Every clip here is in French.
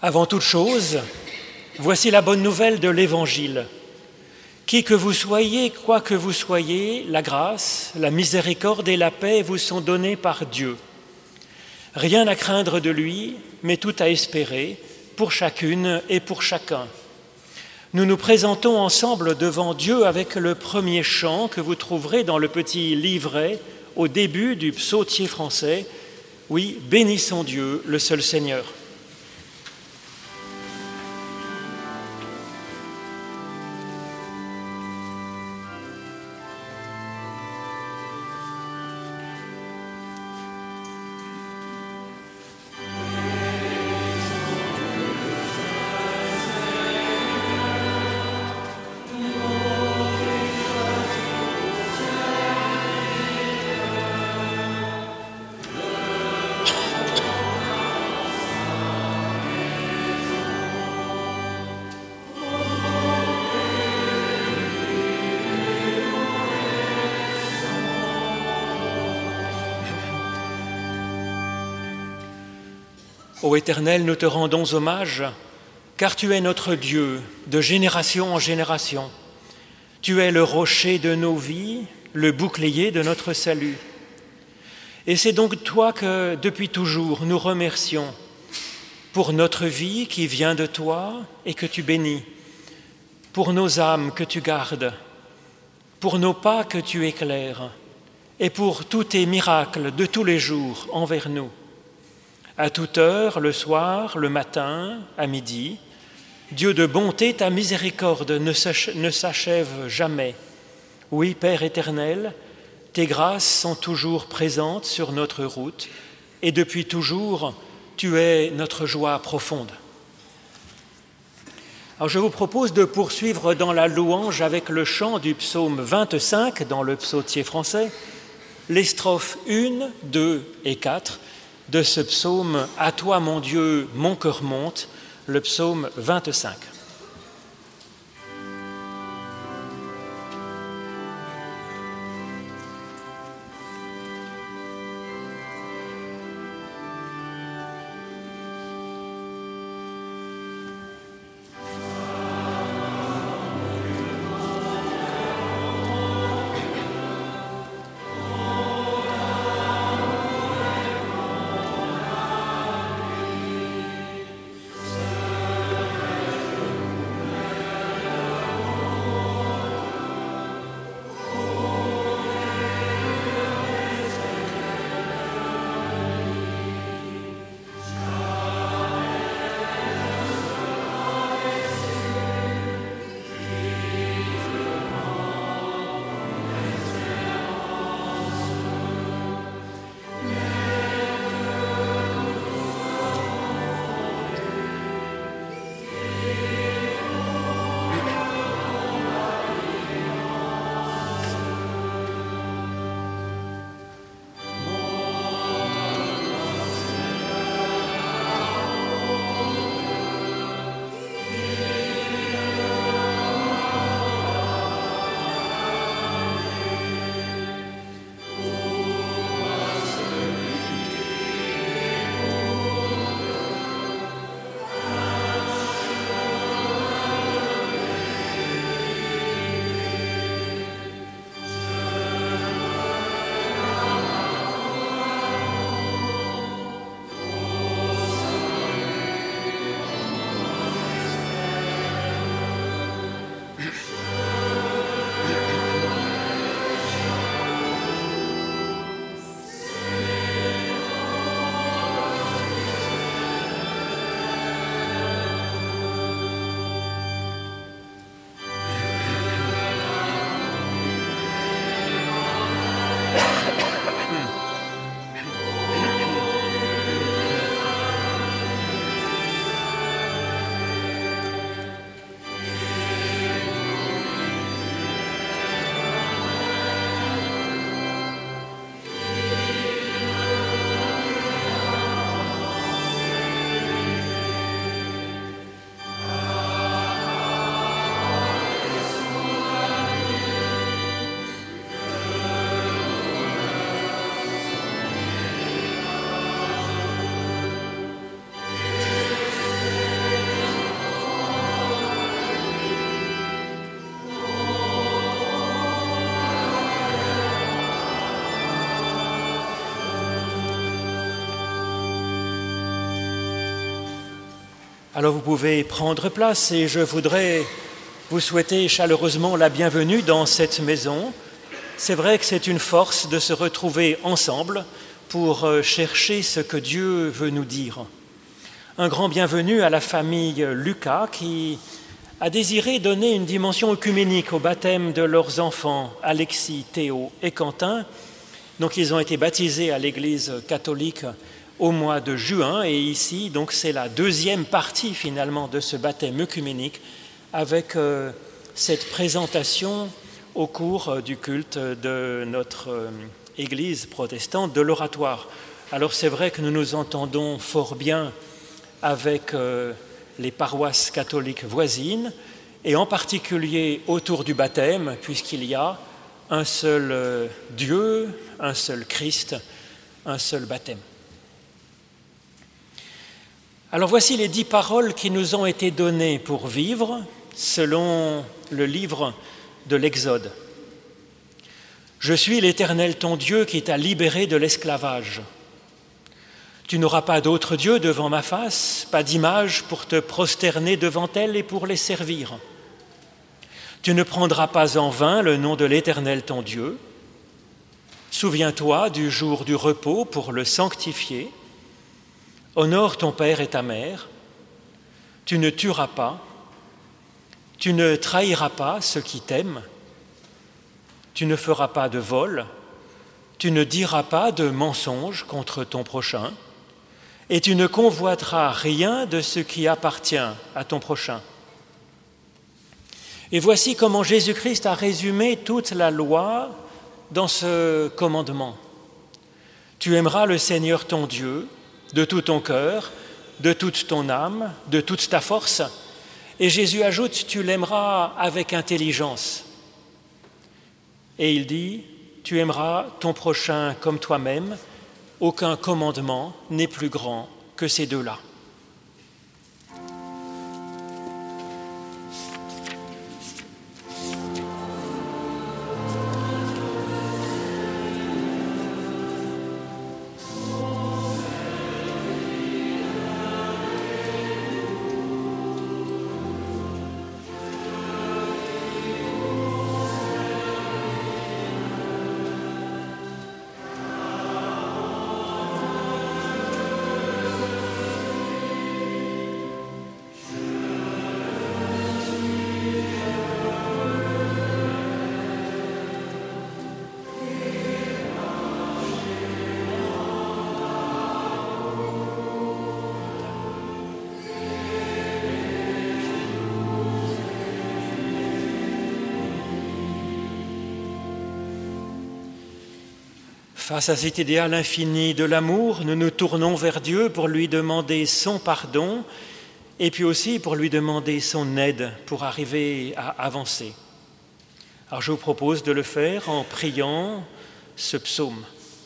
Avant toute chose, voici la bonne nouvelle de l'Évangile. Qui que vous soyez, quoi que vous soyez, la grâce, la miséricorde et la paix vous sont données par Dieu. Rien à craindre de lui, mais tout à espérer pour chacune et pour chacun. Nous nous présentons ensemble devant Dieu avec le premier chant que vous trouverez dans le petit livret au début du psautier français. Oui, bénissons Dieu, le seul Seigneur. Ô Éternel, nous te rendons hommage, car tu es notre Dieu de génération en génération. Tu es le rocher de nos vies, le bouclier de notre salut. Et c'est donc toi que, depuis toujours, nous remercions pour notre vie qui vient de toi et que tu bénis, pour nos âmes que tu gardes, pour nos pas que tu éclaires, et pour tous tes miracles de tous les jours envers nous. À toute heure, le soir, le matin, à midi, Dieu de bonté, ta miséricorde ne s'achève jamais. Oui, Père éternel, tes grâces sont toujours présentes sur notre route et depuis toujours, tu es notre joie profonde. Alors je vous propose de poursuivre dans la louange avec le chant du psaume 25 dans le psautier français, les strophes 1, 2 et 4, de ce psaume « À toi, mon Dieu, mon cœur monte », le psaume 25. Alors vous pouvez prendre place et je voudrais vous souhaiter chaleureusement la bienvenue dans cette maison. C'est vrai que c'est une force de se retrouver ensemble pour chercher ce que Dieu veut nous dire. Un grand bienvenue à la famille Lucas qui a désiré donner une dimension œcuménique au baptême de leurs enfants, Alexis, Théo et Quentin. Donc ils ont été baptisés à l'Église catholique au mois de juin et ici, donc c'est la deuxième partie finalement de ce baptême œcuménique avec cette présentation au cours du culte de notre Église protestante de l'oratoire. Alors c'est vrai que nous nous entendons fort bien avec les paroisses catholiques voisines et en particulier autour du baptême puisqu'il y a un seul Dieu, un seul Christ, un seul baptême. Alors voici les 10 paroles qui nous ont été données pour vivre selon le livre de l'Exode. Je suis l'Éternel ton Dieu qui t'a libéré de l'esclavage. Tu n'auras pas d'autre Dieu devant ma face, pas d'image pour te prosterner devant elle et pour les servir. Tu ne prendras pas en vain le nom de l'Éternel ton Dieu. Souviens-toi du jour du repos pour le sanctifier. Honore ton père et ta mère. Tu ne tueras pas. Tu ne trahiras pas ceux qui t'aiment. Tu ne feras pas de vol. Tu ne diras pas de mensonge contre ton prochain. Et tu ne convoiteras rien de ce qui appartient à ton prochain. Et voici comment Jésus-Christ a résumé toute la loi dans ce commandement. Tu aimeras le Seigneur ton Dieu de tout ton cœur, de toute ton âme, de toute ta force. Et Jésus ajoute, tu l'aimeras avec intelligence. Et il dit, tu aimeras ton prochain comme toi-même. Aucun commandement n'est plus grand que ces deux-là. Face à cet idéal infini de l'amour, nous nous tournons vers Dieu pour lui demander son pardon et puis aussi pour lui demander son aide pour arriver à avancer. Alors je vous propose de le faire en priant ce psaume.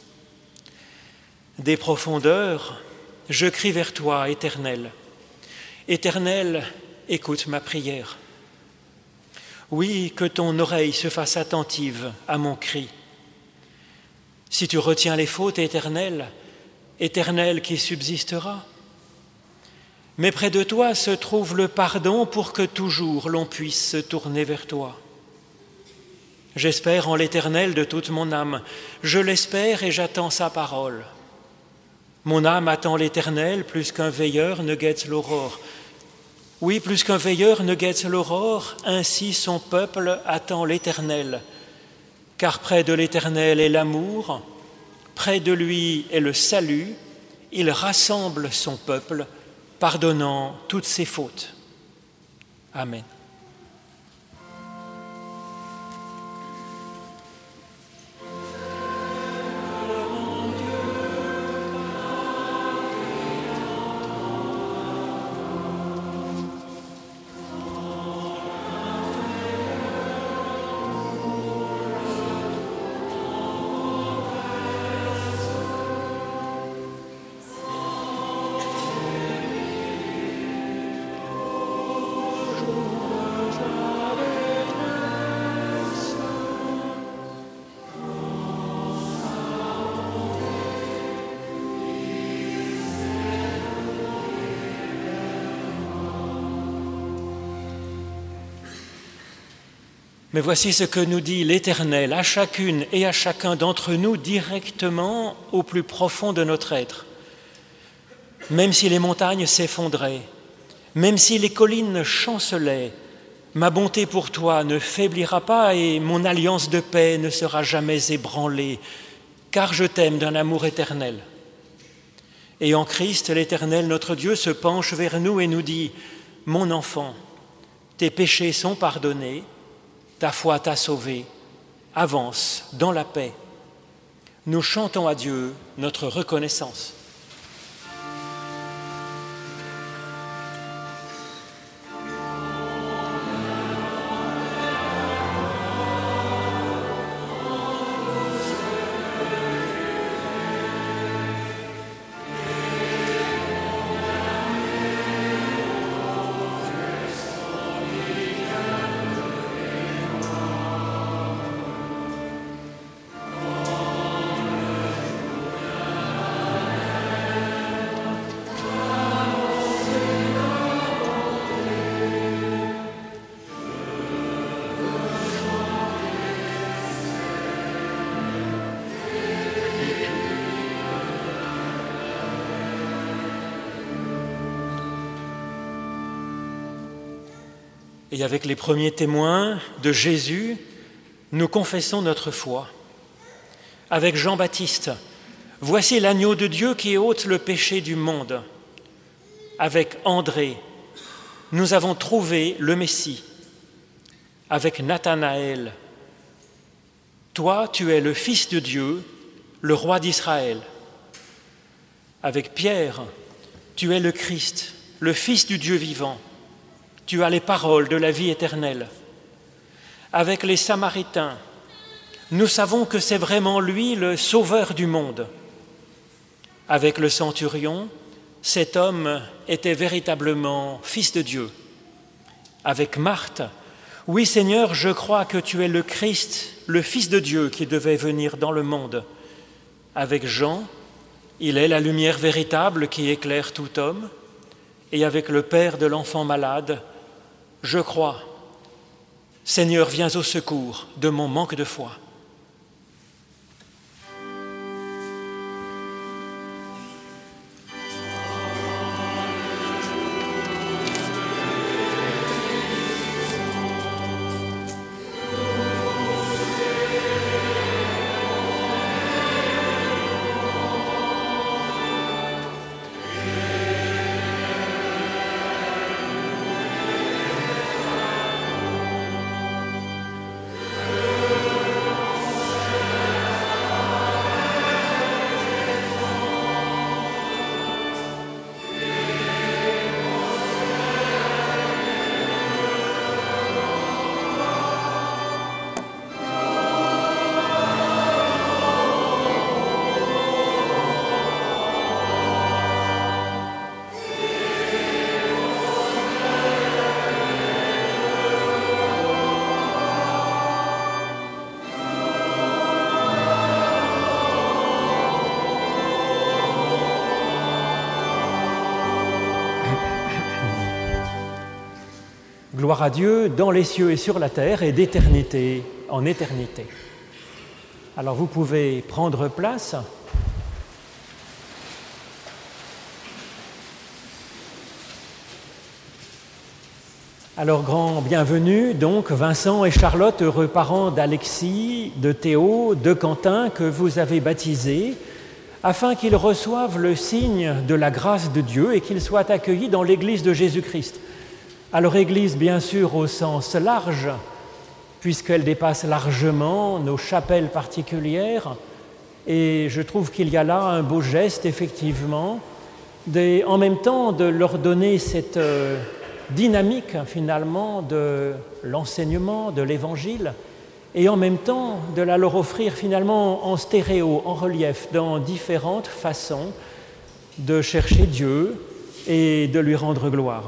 Des profondeurs, je crie vers toi, Éternel. Éternel, écoute ma prière. Oui, que ton oreille se fasse attentive à mon cri. Si tu retiens les fautes, Éternel, Éternel qui subsistera. Mais près de toi se trouve le pardon pour que toujours l'on puisse se tourner vers toi. J'espère en l'Éternel de toute mon âme. Je l'espère et j'attends sa parole. Mon âme attend l'Éternel plus qu'un veilleur ne guette l'aurore. Oui, plus qu'un veilleur ne guette l'aurore, ainsi son peuple attend l'Éternel. Car près de l'Éternel est l'amour, près de lui est le salut, il rassemble son peuple, pardonnant toutes ses fautes. Amen. Mais voici ce que nous dit l'Éternel à chacune et à chacun d'entre nous directement au plus profond de notre être. Même si les montagnes s'effondraient, même si les collines chancelaient, ma bonté pour toi ne faiblira pas et mon alliance de paix ne sera jamais ébranlée, car je t'aime d'un amour éternel. Et en Christ, l'Éternel, notre Dieu, se penche vers nous et nous dit « Mon enfant, tes péchés sont pardonnés, ta foi t'a sauvé, avance dans la paix. » Nous chantons à Dieu notre reconnaissance. Et avec les premiers témoins de Jésus, nous confessons notre foi. Avec Jean-Baptiste, voici l'agneau de Dieu qui ôte le péché du monde. Avec André, nous avons trouvé le Messie. Avec Nathanaël, toi, tu es le Fils de Dieu, le roi d'Israël. Avec Pierre, tu es le Christ, le Fils du Dieu vivant. Tu as les paroles de la vie éternelle. Avec les Samaritains, nous savons que c'est vraiment lui le sauveur du monde. Avec le centurion, cet homme était véritablement fils de Dieu. Avec Marthe, oui Seigneur, je crois que tu es le Christ, le Fils de Dieu qui devait venir dans le monde. Avec Jean, il est la lumière véritable qui éclaire tout homme. Et avec le père de l'enfant malade, je crois, Seigneur, viens au secours de mon manque de foi. Gloire à Dieu dans les cieux et sur la terre et d'éternité en éternité. Alors vous pouvez prendre place. Alors grand bienvenue donc Vincent et Charlotte, heureux parents d'Alexis, de Théo, de Quentin que vous avez baptisés, afin qu'ils reçoivent le signe de la grâce de Dieu et qu'ils soient accueillis dans l'Église de Jésus-Christ. Alors Église bien sûr au sens large, puisqu'elle dépasse largement nos chapelles particulières, et je trouve qu'il y a là un beau geste effectivement, en même temps de leur donner cette dynamique finalement de l'enseignement, de l'Évangile, et en même temps de la leur offrir finalement en stéréo, en relief, dans différentes façons de chercher Dieu et de lui rendre gloire.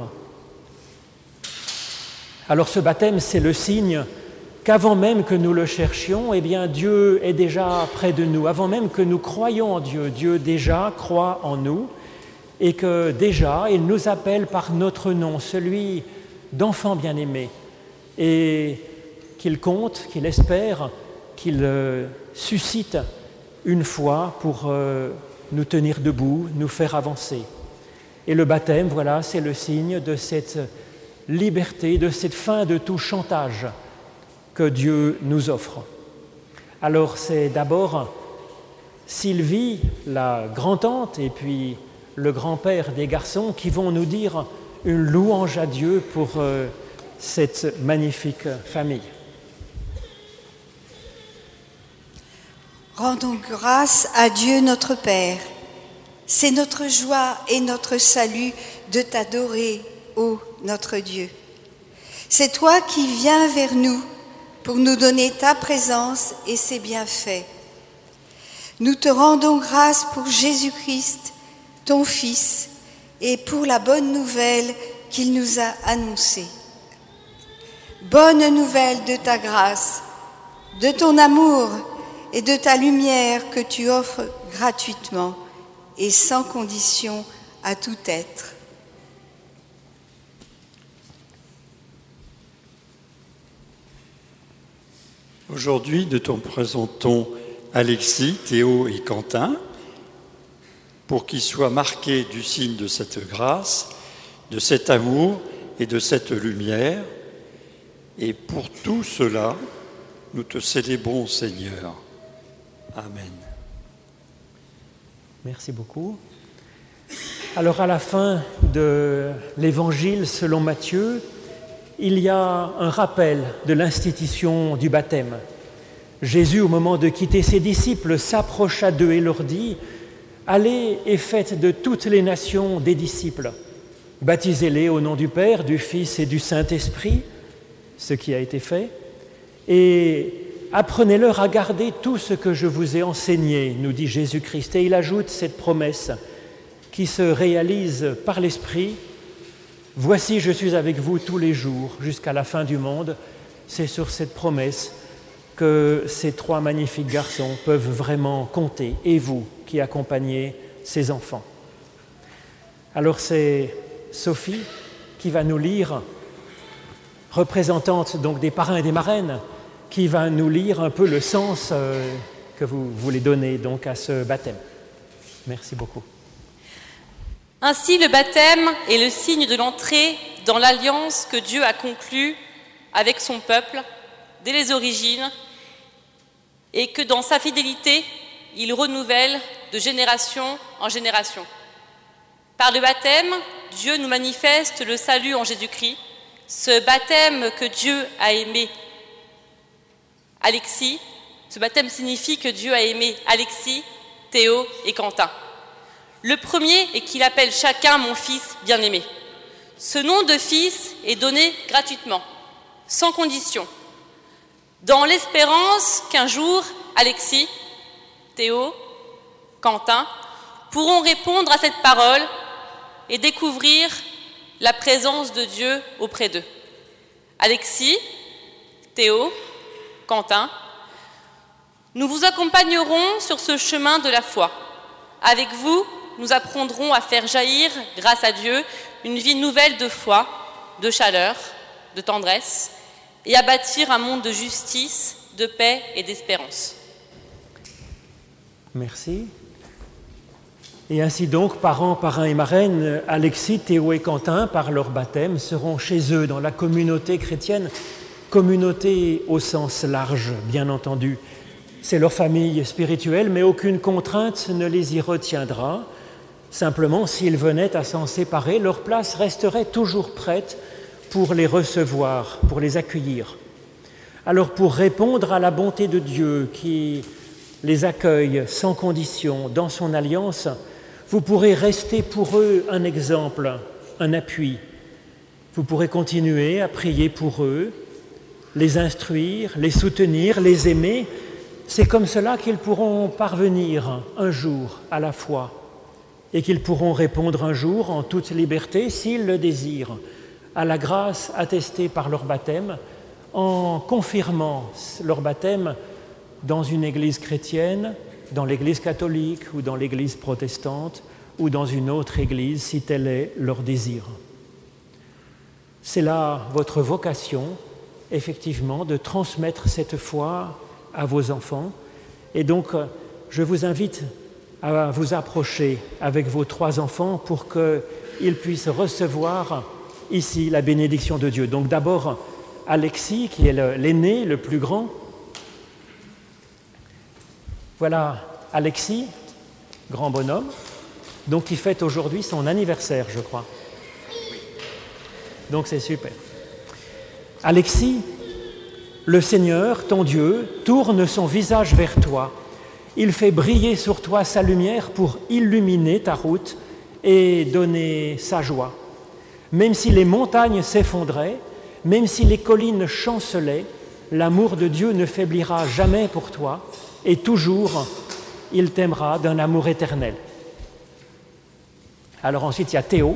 Alors ce baptême, c'est le signe qu'avant même que nous le cherchions, eh bien Dieu est déjà près de nous. Avant même que nous croyions en Dieu, Dieu déjà croit en nous et que déjà il nous appelle par notre nom, celui d'enfant bien-aimé, et qu'il compte, qu'il espère, qu'il suscite une foi pour nous tenir debout, nous faire avancer. Et le baptême, voilà, c'est le signe de cette liberté, de cette fin de tout chantage que Dieu nous offre. Alors c'est d'abord Sylvie, la grand-tante, et puis le grand-père des garçons qui vont nous dire une louange à Dieu pour cette magnifique famille. Rendons grâce à Dieu notre Père. C'est notre joie et notre salut de t'adorer, ô notre Dieu. C'est toi qui viens vers nous pour nous donner ta présence et ses bienfaits. Nous te rendons grâce pour Jésus-Christ, ton Fils, et pour la bonne nouvelle qu'il nous a annoncée. Bonne nouvelle de ta grâce, de ton amour et de ta lumière que tu offres gratuitement et sans condition à tout être. Aujourd'hui, nous te présentons Alexis, Théo et Quentin pour qu'ils soient marqués du signe de cette grâce, de cet amour et de cette lumière. Et pour tout cela, nous te célébrons, Seigneur. Amen. Merci beaucoup. Alors à la fin de l'Évangile selon Matthieu, il y a un rappel de l'institution du baptême. Jésus, au moment de quitter ses disciples, s'approcha d'eux et leur dit « Allez et faites de toutes les nations des disciples. Baptisez-les au nom du Père, du Fils et du Saint-Esprit, ce qui a été fait, et apprenez-leur à garder tout ce que je vous ai enseigné, nous dit Jésus-Christ. » Et il ajoute cette promesse qui se réalise par l'Esprit. « Voici, je suis avec vous tous les jours jusqu'à la fin du monde. » C'est sur cette promesse que ces trois magnifiques garçons peuvent vraiment compter, et vous qui accompagnez ces enfants. Alors c'est Sophie qui va nous lire, représentante donc des parrains et des marraines, qui va nous lire un peu le sens que vous voulez donner donc à ce baptême. Merci beaucoup. Ainsi, le baptême est le signe de l'entrée dans l'alliance que Dieu a conclue avec son peuple dès les origines et que dans sa fidélité, il renouvelle de génération en génération. Par le baptême, Dieu nous manifeste le salut en Jésus-Christ, ce baptême que Dieu a aimé Alexis. Ce baptême signifie que Dieu a aimé Alexis, Théo et Quentin. Le premier est qu'il appelle chacun mon fils bien-aimé. Ce nom de fils est donné gratuitement, sans condition, dans l'espérance qu'un jour, Alexis, Théo, Quentin pourront répondre à cette parole et découvrir la présence de Dieu auprès d'eux. Alexis, Théo, Quentin, nous vous accompagnerons sur ce chemin de la foi. Avec vous, nous apprendrons à faire jaillir, grâce à Dieu, une vie nouvelle de foi, de chaleur, de tendresse, et à bâtir un monde de justice, de paix et d'espérance. Merci. Et ainsi donc, parents, parrains et marraines, Alexis, Théo et Quentin, par leur baptême, seront chez eux dans la communauté chrétienne, communauté au sens large, bien entendu. C'est leur famille spirituelle, mais aucune contrainte ne les y retiendra. Simplement, s'ils venaient à s'en séparer, leur place resterait toujours prête pour les recevoir, pour les accueillir. Alors, pour répondre à la bonté de Dieu qui les accueille sans condition dans son alliance, vous pourrez rester pour eux un exemple, un appui. Vous pourrez continuer à prier pour eux, les instruire, les soutenir, les aimer. C'est comme cela qu'ils pourront parvenir un jour à la foi et qu'ils pourront répondre un jour en toute liberté, s'ils le désirent, à la grâce attestée par leur baptême, en confirmant leur baptême dans une église chrétienne, dans l'église catholique ou dans l'église protestante ou dans une autre église, si tel est leur désir. C'est là votre vocation, effectivement, de transmettre cette foi à vos enfants. Et donc, je vous invite à vous approcher avec vos 3 enfants pour qu'ils puissent recevoir ici la bénédiction de Dieu. Donc d'abord, Alexis, qui est l'aîné, le plus grand. Voilà Alexis, grand bonhomme, donc qui fête aujourd'hui son anniversaire, je crois. Donc c'est super. Alexis, le Seigneur, ton Dieu, tourne son visage vers toi. Il fait briller sur toi sa lumière pour illuminer ta route et donner sa joie. Même si les montagnes s'effondraient, même si les collines chancelaient, l'amour de Dieu ne faiblira jamais pour toi et toujours il t'aimera d'un amour éternel. Alors ensuite il y a Théo,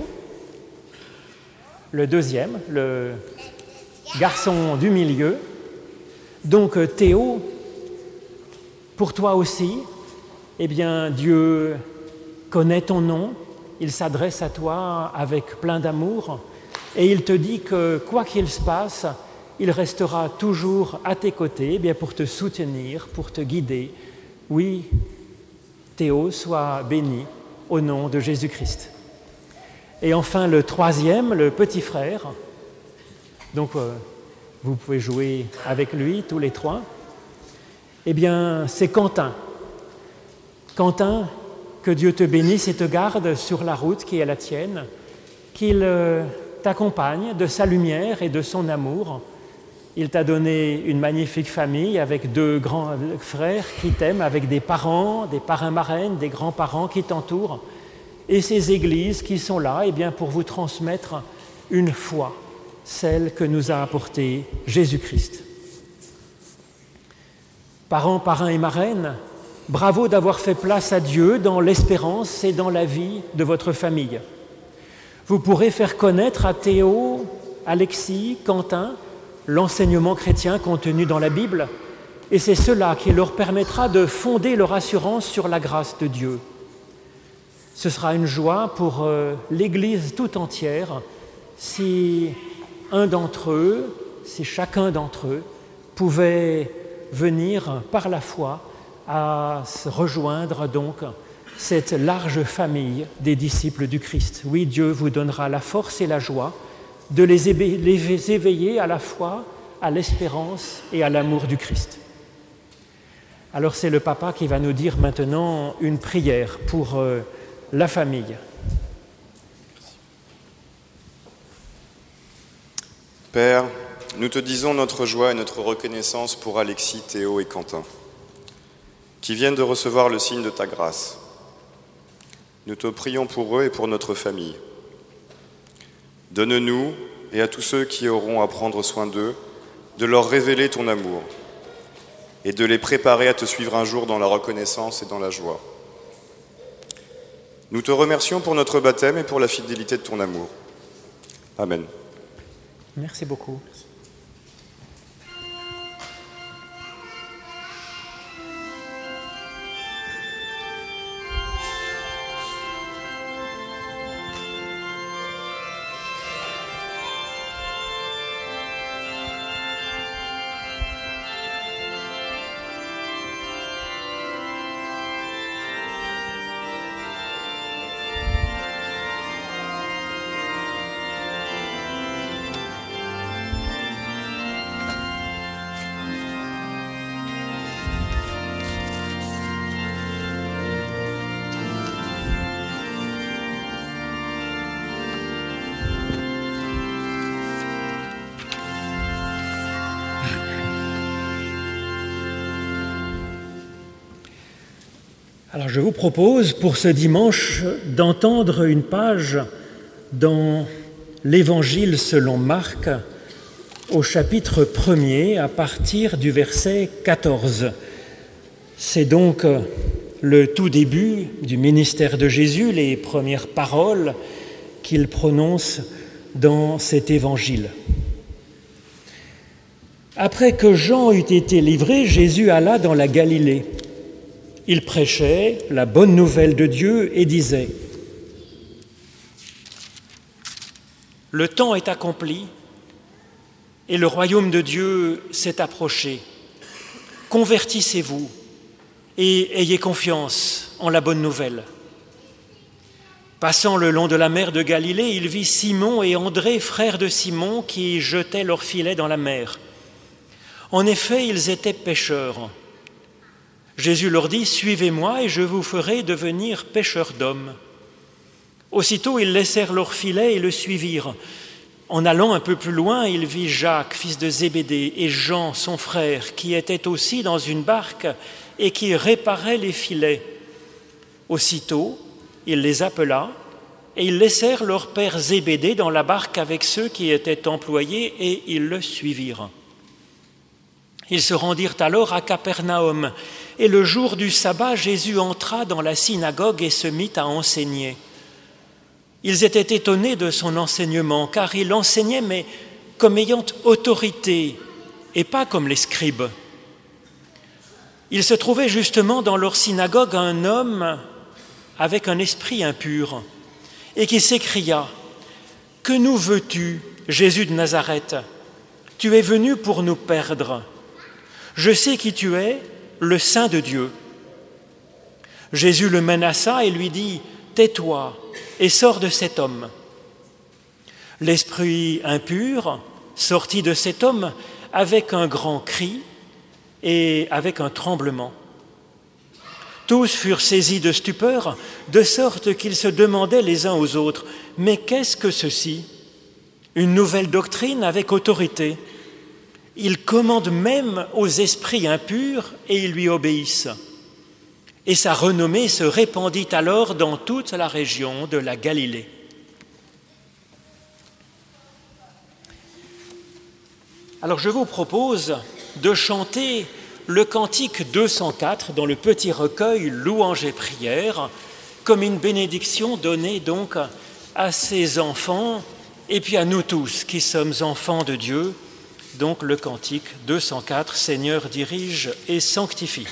le deuxième, le garçon du milieu. Donc Théo, pour toi aussi, eh bien Dieu connaît ton nom, il s'adresse à toi avec plein d'amour et il te dit que quoi qu'il se passe, il restera toujours à tes côtés, eh bien pour te soutenir, pour te guider. Oui, Théo, sois béni au nom de Jésus-Christ. Et enfin le troisième, le petit frère. Donc vous pouvez jouer avec lui tous les 3. Eh bien c'est Quentin. Quentin, que Dieu te bénisse et te garde sur la route qui est la tienne, qu'il t'accompagne de sa lumière et de son amour. Il t'a donné une magnifique famille avec 2 grands frères qui t'aiment, avec des parents, des parrains-marraines, des grands-parents qui t'entourent, et ces églises qui sont là eh bien, pour vous transmettre une foi, celle que nous a apportée Jésus-Christ. Parents, parrains et marraines, bravo d'avoir fait place à Dieu dans l'espérance et dans la vie de votre famille. Vous pourrez faire connaître à Théo, Alexis, Quentin, l'enseignement chrétien contenu dans la Bible, et c'est cela qui leur permettra de fonder leur assurance sur la grâce de Dieu. Ce sera une joie pour l'Église tout entière si chacun d'entre eux pouvait venir par la foi à se rejoindre donc cette large famille des disciples du Christ. Oui, Dieu vous donnera la force et la joie de les éveiller à la foi, à l'espérance et à l'amour du Christ. Alors c'est le papa qui va nous dire maintenant une prière pour la famille. Père, nous te disons notre joie et notre reconnaissance pour Alexis, Théo et Quentin, qui viennent de recevoir le signe de ta grâce. Nous te prions pour eux et pour notre famille. Donne-nous, et à tous ceux qui auront à prendre soin d'eux, de leur révéler ton amour et de les préparer à te suivre un jour dans la reconnaissance et dans la joie. Nous te remercions pour notre baptême et pour la fidélité de ton amour. Amen. Merci beaucoup. Alors je vous propose pour ce dimanche d'entendre une page dans l'Évangile selon Marc au chapitre 1er à partir du verset 14. C'est donc le tout début du ministère de Jésus, les premières paroles qu'il prononce dans cet Évangile. Après que Jean eut été livré, Jésus alla dans la Galilée. Il prêchait la bonne nouvelle de Dieu et disait : « Le temps est accompli et le royaume de Dieu s'est approché. Convertissez-vous et ayez confiance en la bonne nouvelle. » Passant le long de la mer de Galilée, il vit Simon et André, frères de Simon, qui jetaient leurs filets dans la mer. En effet, ils étaient pêcheurs. Jésus leur dit « Suivez-moi et je vous ferai devenir pêcheurs d'hommes. » Aussitôt, ils laissèrent leurs filets et le suivirent. En allant un peu plus loin, il vit Jacques, fils de Zébédée, et Jean, son frère, qui étaient aussi dans une barque et qui réparaient les filets. Aussitôt, il les appela et ils laissèrent leur père Zébédée dans la barque avec ceux qui étaient employés et ils le suivirent. Ils se rendirent alors à Capernaum et le jour du sabbat, Jésus entra dans la synagogue et se mit à enseigner. Ils étaient étonnés de son enseignement car il enseignait mais comme ayant autorité et pas comme les scribes. Il se trouvait justement dans leur synagogue un homme avec un esprit impur, et qui s'écria « Que nous veux-tu, Jésus de Nazareth? Tu es venu pour nous perdre. Je sais qui tu es, le Saint de Dieu. » Jésus le menaça et lui dit « Tais-toi et sors de cet homme. » L'esprit impur sortit de cet homme avec un grand cri et avec un tremblement. Tous furent saisis de stupeur, de sorte qu'ils se demandaient les uns aux autres « Mais qu'est-ce que ceci? Une nouvelle doctrine avec autorité. Il commande même aux esprits impurs et ils lui obéissent. » Et sa renommée se répandit alors dans toute la région de la Galilée. Alors je vous propose de chanter le cantique 204 dans le petit recueil Louanges et prières, comme une bénédiction donnée donc à ces enfants et puis à nous tous qui sommes enfants de Dieu. Donc le cantique 204, Seigneur dirige et sanctifie.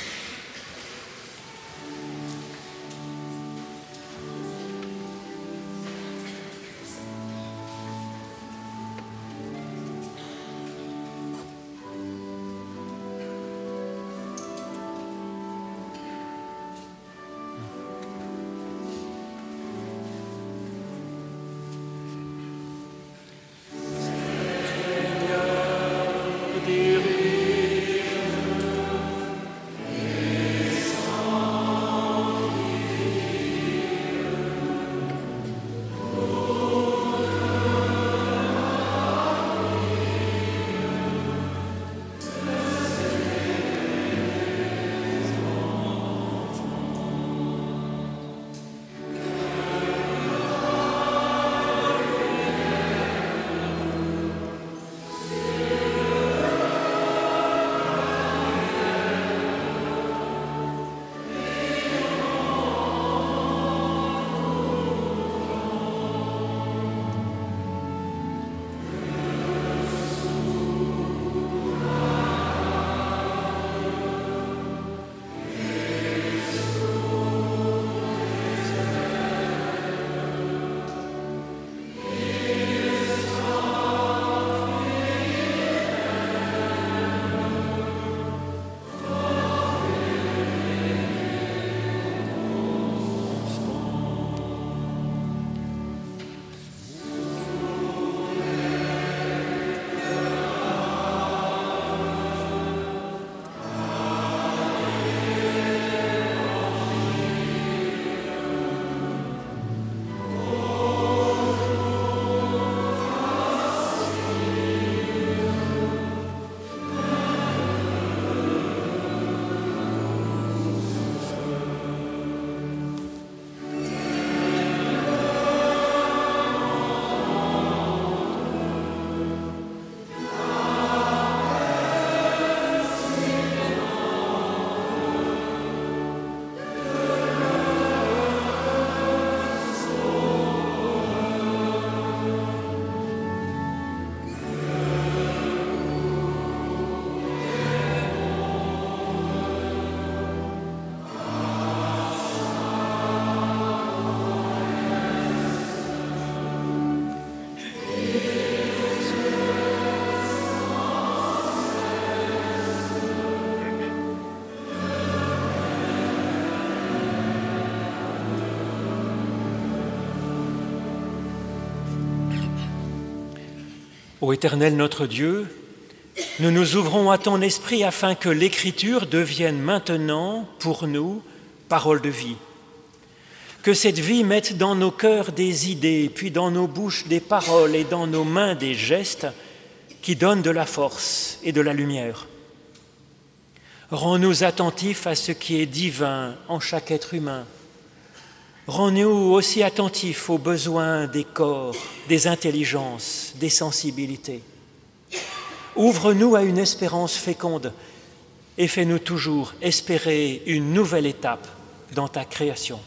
Ô Éternel notre Dieu, nous nous ouvrons à ton esprit afin que l'Écriture devienne maintenant pour nous parole de vie. Que cette vie mette dans nos cœurs des idées, puis dans nos bouches des paroles et dans nos mains des gestes qui donnent de la force et de la lumière. Rends-nous attentifs à ce qui est divin en chaque être humain. Rends-nous aussi attentifs aux besoins des corps, des intelligences, des sensibilités. Ouvre-nous à une espérance féconde et fais-nous toujours espérer une nouvelle étape dans ta création.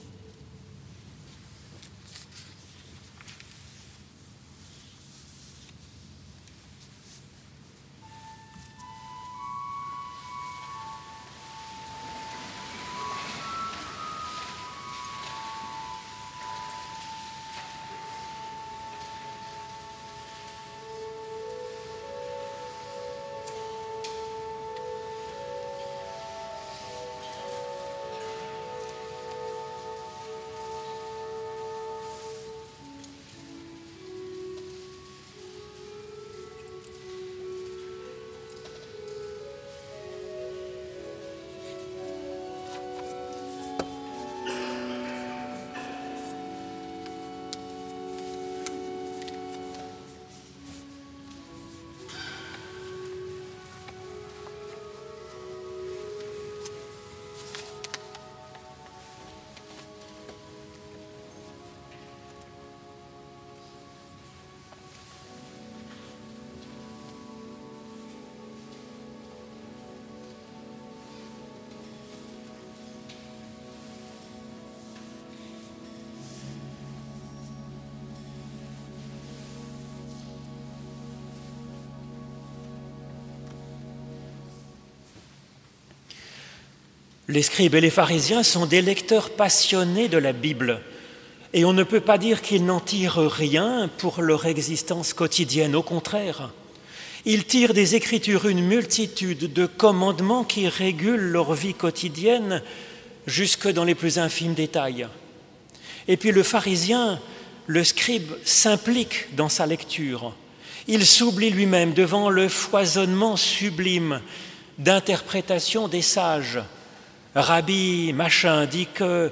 Les scribes et les pharisiens sont des lecteurs passionnés de la Bible et on ne peut pas dire qu'ils n'en tirent rien pour leur existence quotidienne. Au contraire, ils tirent des Écritures une multitude de commandements qui régulent leur vie quotidienne jusque dans les plus infimes détails. Et puis le pharisien, le scribe, s'implique dans sa lecture. Il s'oublie lui-même devant le foisonnement sublime d'interprétation des sages. Rabbi machin dit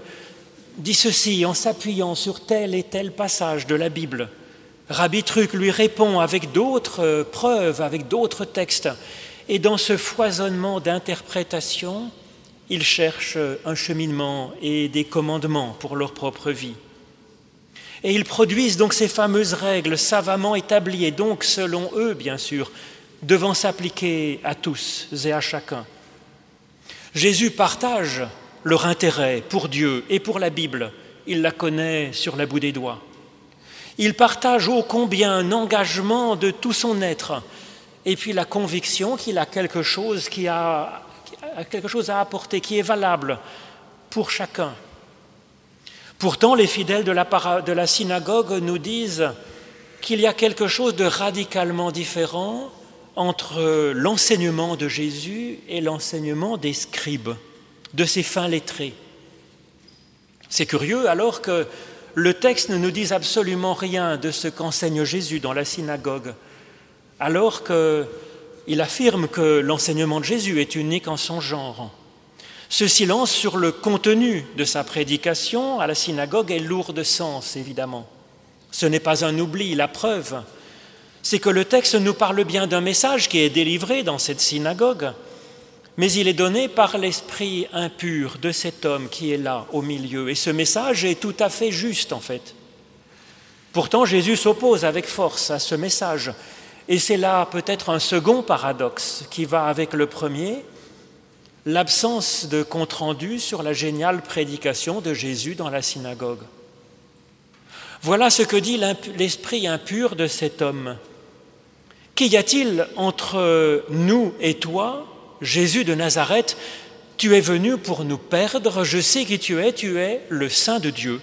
ceci en s'appuyant sur tel et tel passage de la Bible. Rabbi truc lui répond avec d'autres preuves, avec d'autres textes. Et dans ce foisonnement d'interprétation, ils cherchent un cheminement et des commandements pour leur propre vie. Et ils produisent donc ces fameuses règles savamment établies et donc, selon eux, bien sûr, devant s'appliquer à tous et à chacun. Jésus partage leur intérêt pour Dieu et pour la Bible. Il la connaît sur la bout des doigts. Il partage ô combien un engagement de tout son être et puis la conviction qu'il a quelque chose à apporter, qui est valable pour chacun. Pourtant, les fidèles de la synagogue nous disent qu'il y a quelque chose de radicalement différent entre l'enseignement de Jésus et l'enseignement des scribes, de ces fins lettrés. C'est curieux alors que le texte ne nous dise absolument rien de ce qu'enseigne Jésus dans la synagogue, alors qu'il affirme que l'enseignement de Jésus est unique en son genre. Ce silence sur le contenu de sa prédication à la synagogue est lourd de sens, évidemment. Ce n'est pas un oubli, la preuve, c'est que le texte nous parle bien d'un message qui est délivré dans cette synagogue, mais il est donné par l'esprit impur de cet homme qui est là au milieu. Et ce message est tout à fait juste en fait. Pourtant, Jésus s'oppose avec force à ce message. Et c'est là peut-être un second paradoxe qui va avec le premier, l'absence de compte-rendu sur la géniale prédication de Jésus dans la synagogue. Voilà ce que dit l'esprit impur de cet homme. Qu'y a-t-il entre nous et toi, Jésus de Nazareth? Tu es venu pour nous perdre, je sais qui tu es le Saint de Dieu.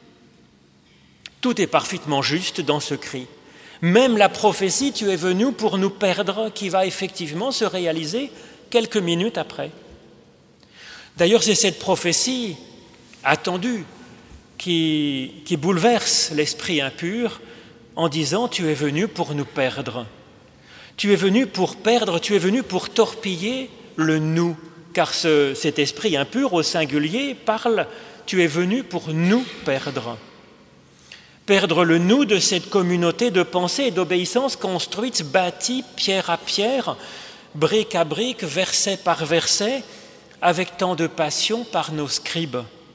Tout est parfaitement juste dans ce cri. Même la prophétie, tu es venu pour nous perdre, qui va effectivement se réaliser quelques minutes après. D'ailleurs, c'est cette prophétie attendue qui bouleverse l'esprit impur en disant « Tu es venu pour nous perdre ». Tu es venu pour perdre, tu es venu pour torpiller le nous, car cet esprit impur au singulier parle « Tu es venu pour nous perdre ». Perdre le nous de cette communauté de pensée et d'obéissance construite, bâtie pierre à pierre, brique à brique, verset par verset, avec tant de passion par nos scribes.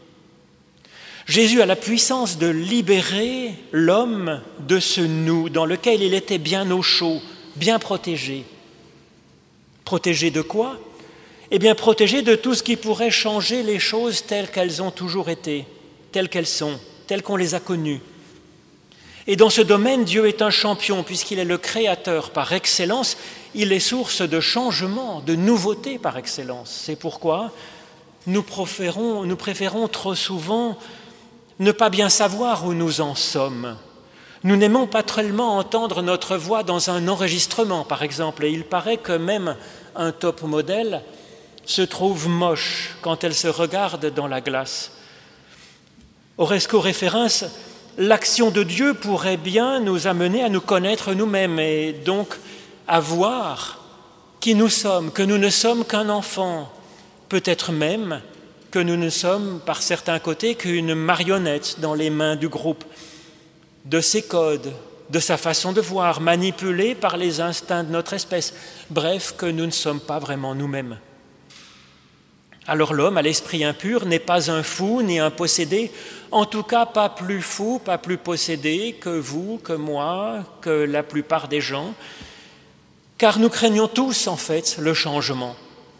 Jésus a la puissance de libérer l'homme de ce nous dans lequel il était bien au chaud, bien protégé. Protégé de quoi ? Eh bien, protégé de tout ce qui pourrait changer les choses telles qu'elles ont toujours été, telles qu'elles sont, telles qu'on les a connues. Et dans ce domaine, Dieu est un champion, puisqu'il est le créateur par excellence, il est source de changement, de nouveautés par excellence. C'est pourquoi nous préférons trop souvent ne pas bien savoir où nous en sommes. Nous n'aimons pas tellement entendre notre voix dans un enregistrement, par exemple, et il paraît que même un top modèle se trouve moche quand elle se regarde dans la glace. Horesco référence, l'action de Dieu pourrait bien nous amener à nous connaître nous-mêmes et donc à voir qui nous sommes, que nous ne sommes qu'un enfant, peut-être même que nous ne sommes par certains côtés qu'une marionnette dans les mains du groupe, de ses codes, de sa façon de voir, manipulée par les instincts de notre espèce. Bref, que nous ne sommes pas vraiment nous-mêmes. Alors l'homme à l'esprit impur n'est pas un fou ni un possédé, en tout cas pas plus fou, pas plus possédé que vous, que moi, que la plupart des gens, car nous craignons tous en fait le changement.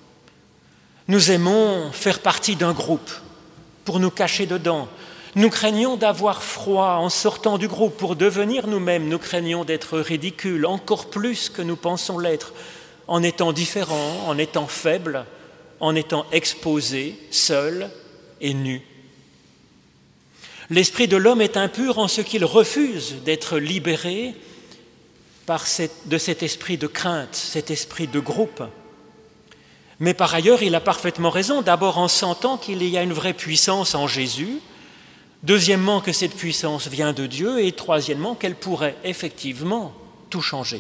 Nous aimons faire partie d'un groupe pour nous cacher dedans. Nous craignons d'avoir froid en sortant du groupe pour devenir nous-mêmes. Nous craignons d'être ridicules encore plus que nous pensons l'être, en étant différents, en étant faibles, en étant exposés, seuls et nus. L'esprit de l'homme est impur en ce qu'il refuse d'être libéré de cet esprit de crainte, cet esprit de groupe. Mais par ailleurs, il a parfaitement raison, d'abord en sentant qu'il y a une vraie puissance en Jésus, deuxièmement que cette puissance vient de Dieu et troisièmement qu'elle pourrait effectivement tout changer.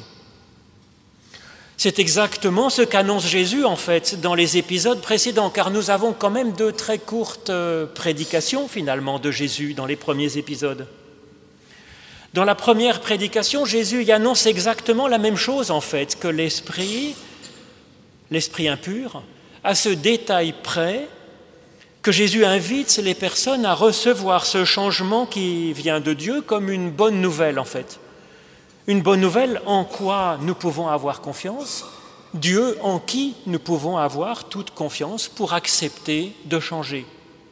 C'est exactement ce qu'annonce Jésus en fait dans les épisodes précédents, car nous avons quand même deux très courtes prédications finalement de Jésus dans les premiers épisodes. Dans la première prédication, Jésus y annonce exactement la même chose en fait, que l'esprit impur, à ce détail près que Jésus invite les personnes à recevoir ce changement qui vient de Dieu comme une bonne nouvelle en fait. Une bonne nouvelle en quoi nous pouvons avoir confiance, Dieu en qui nous pouvons avoir toute confiance pour accepter de changer.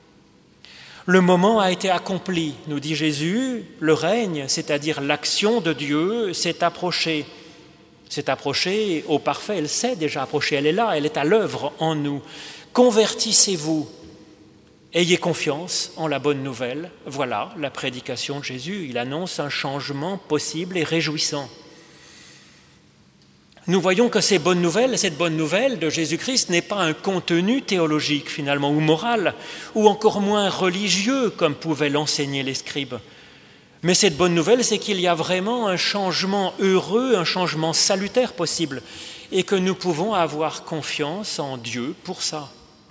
Le moment a été accompli, nous dit Jésus, le règne, c'est-à-dire l'action de Dieu, s'est approchée. S'est approchée au parfait, elle s'est déjà approchée, elle est là, elle est à l'œuvre en nous. Convertissez-vous, ayez confiance en la bonne nouvelle. Voilà la prédication de Jésus, il annonce un changement possible et réjouissant. Nous voyons que cette bonne nouvelle de Jésus-Christ n'est pas un contenu théologique finalement ou moral, ou encore moins religieux comme pouvaient l'enseigner les scribes. Mais cette bonne nouvelle, c'est qu'il y a vraiment un changement heureux, un changement salutaire possible, et que nous pouvons avoir confiance en Dieu pour ça.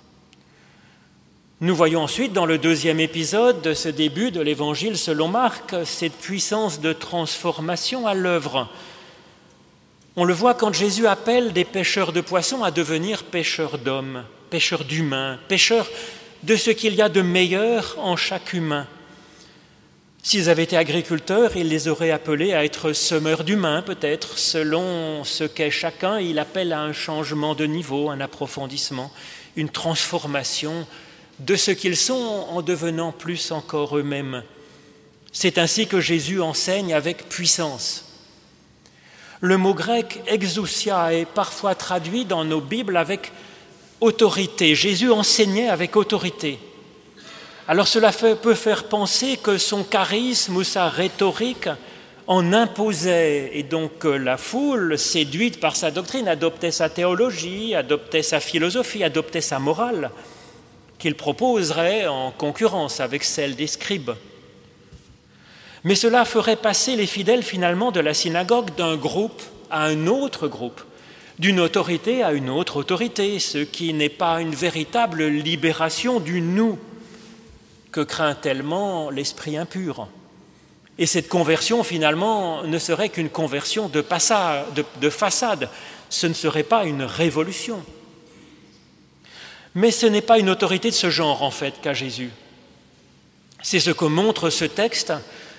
Nous voyons ensuite dans le deuxième épisode de ce début de l'Évangile selon Marc, cette puissance de transformation à l'œuvre. On le voit quand Jésus appelle des pêcheurs de poissons à devenir pêcheurs d'hommes, pêcheurs d'humains, pêcheurs de ce qu'il y a de meilleur en chaque humain. S'ils avaient été agriculteurs, il les aurait appelés à être semeurs d'humains peut-être. Selon ce qu'est chacun, il appelle à un changement de niveau, un approfondissement, une transformation de ce qu'ils sont en devenant plus encore eux-mêmes. C'est ainsi que Jésus enseigne avec puissance. Le mot grec « exousia » est parfois traduit dans nos Bibles avec « autorité ». Jésus enseignait avec autorité. Alors cela peut faire penser que son charisme ou sa rhétorique en imposait, et donc la foule, séduite par sa doctrine, adoptait sa théologie, adoptait sa philosophie, adoptait sa morale, qu'il proposerait en concurrence avec celle des scribes. Mais cela ferait passer les fidèles finalement de la synagogue d'un groupe à un autre groupe, d'une autorité à une autre autorité, ce qui n'est pas une véritable libération du nous que craint tellement l'esprit impur. Et cette conversion finalement ne serait qu'une conversion de façade, ce ne serait pas une révolution. Mais ce n'est pas une autorité de ce genre en fait qu'a Jésus. C'est ce que montre ce texte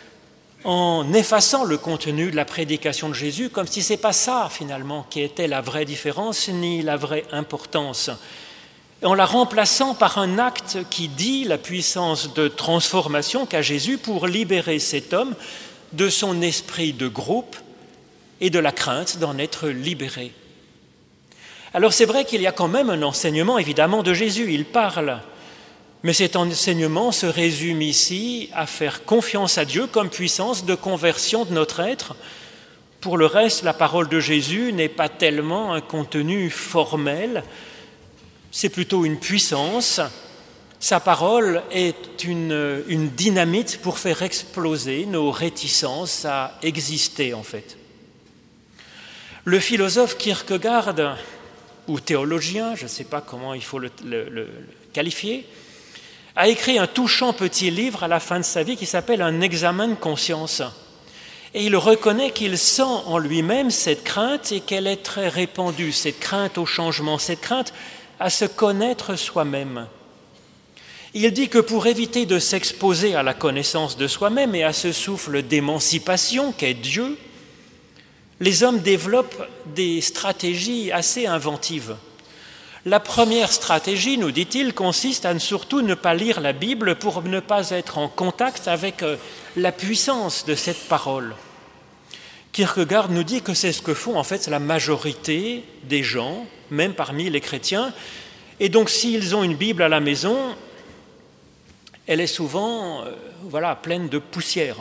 en effaçant le contenu de la prédication de Jésus, comme si ce n'est pas ça finalement qui était la vraie différence ni la vraie importance, en la remplaçant par un acte qui dit la puissance de transformation qu'a Jésus pour libérer cet homme de son esprit de groupe et de la crainte d'en être libéré. Alors c'est vrai qu'il y a quand même un enseignement évidemment de Jésus, il parle. Mais cet enseignement se résume ici à faire confiance à Dieu comme puissance de conversion de notre être. Pour le reste, la parole de Jésus n'est pas tellement un contenu formel, c'est plutôt une puissance. Sa parole est une dynamite pour faire exploser nos réticences à exister en fait. Le philosophe Kierkegaard, ou théologien, je ne sais pas comment il faut le qualifier, a écrit un touchant petit livre à la fin de sa vie qui s'appelle « Un examen de conscience ». Et il reconnaît qu'il sent en lui-même cette crainte et qu'elle est très répandue, cette crainte au changement, cette crainte à se connaître soi-même. Il dit que pour éviter de s'exposer à la connaissance de soi-même et à ce souffle d'émancipation qu'est Dieu, les hommes développent des stratégies assez inventives. La première stratégie, nous dit-il, consiste à surtout ne pas lire la Bible pour ne pas être en contact avec la puissance de cette parole. Kierkegaard nous dit que c'est ce que font en fait la majorité des gens, même parmi les chrétiens. Et donc s'ils ont une Bible à la maison, elle est souvent pleine de poussière.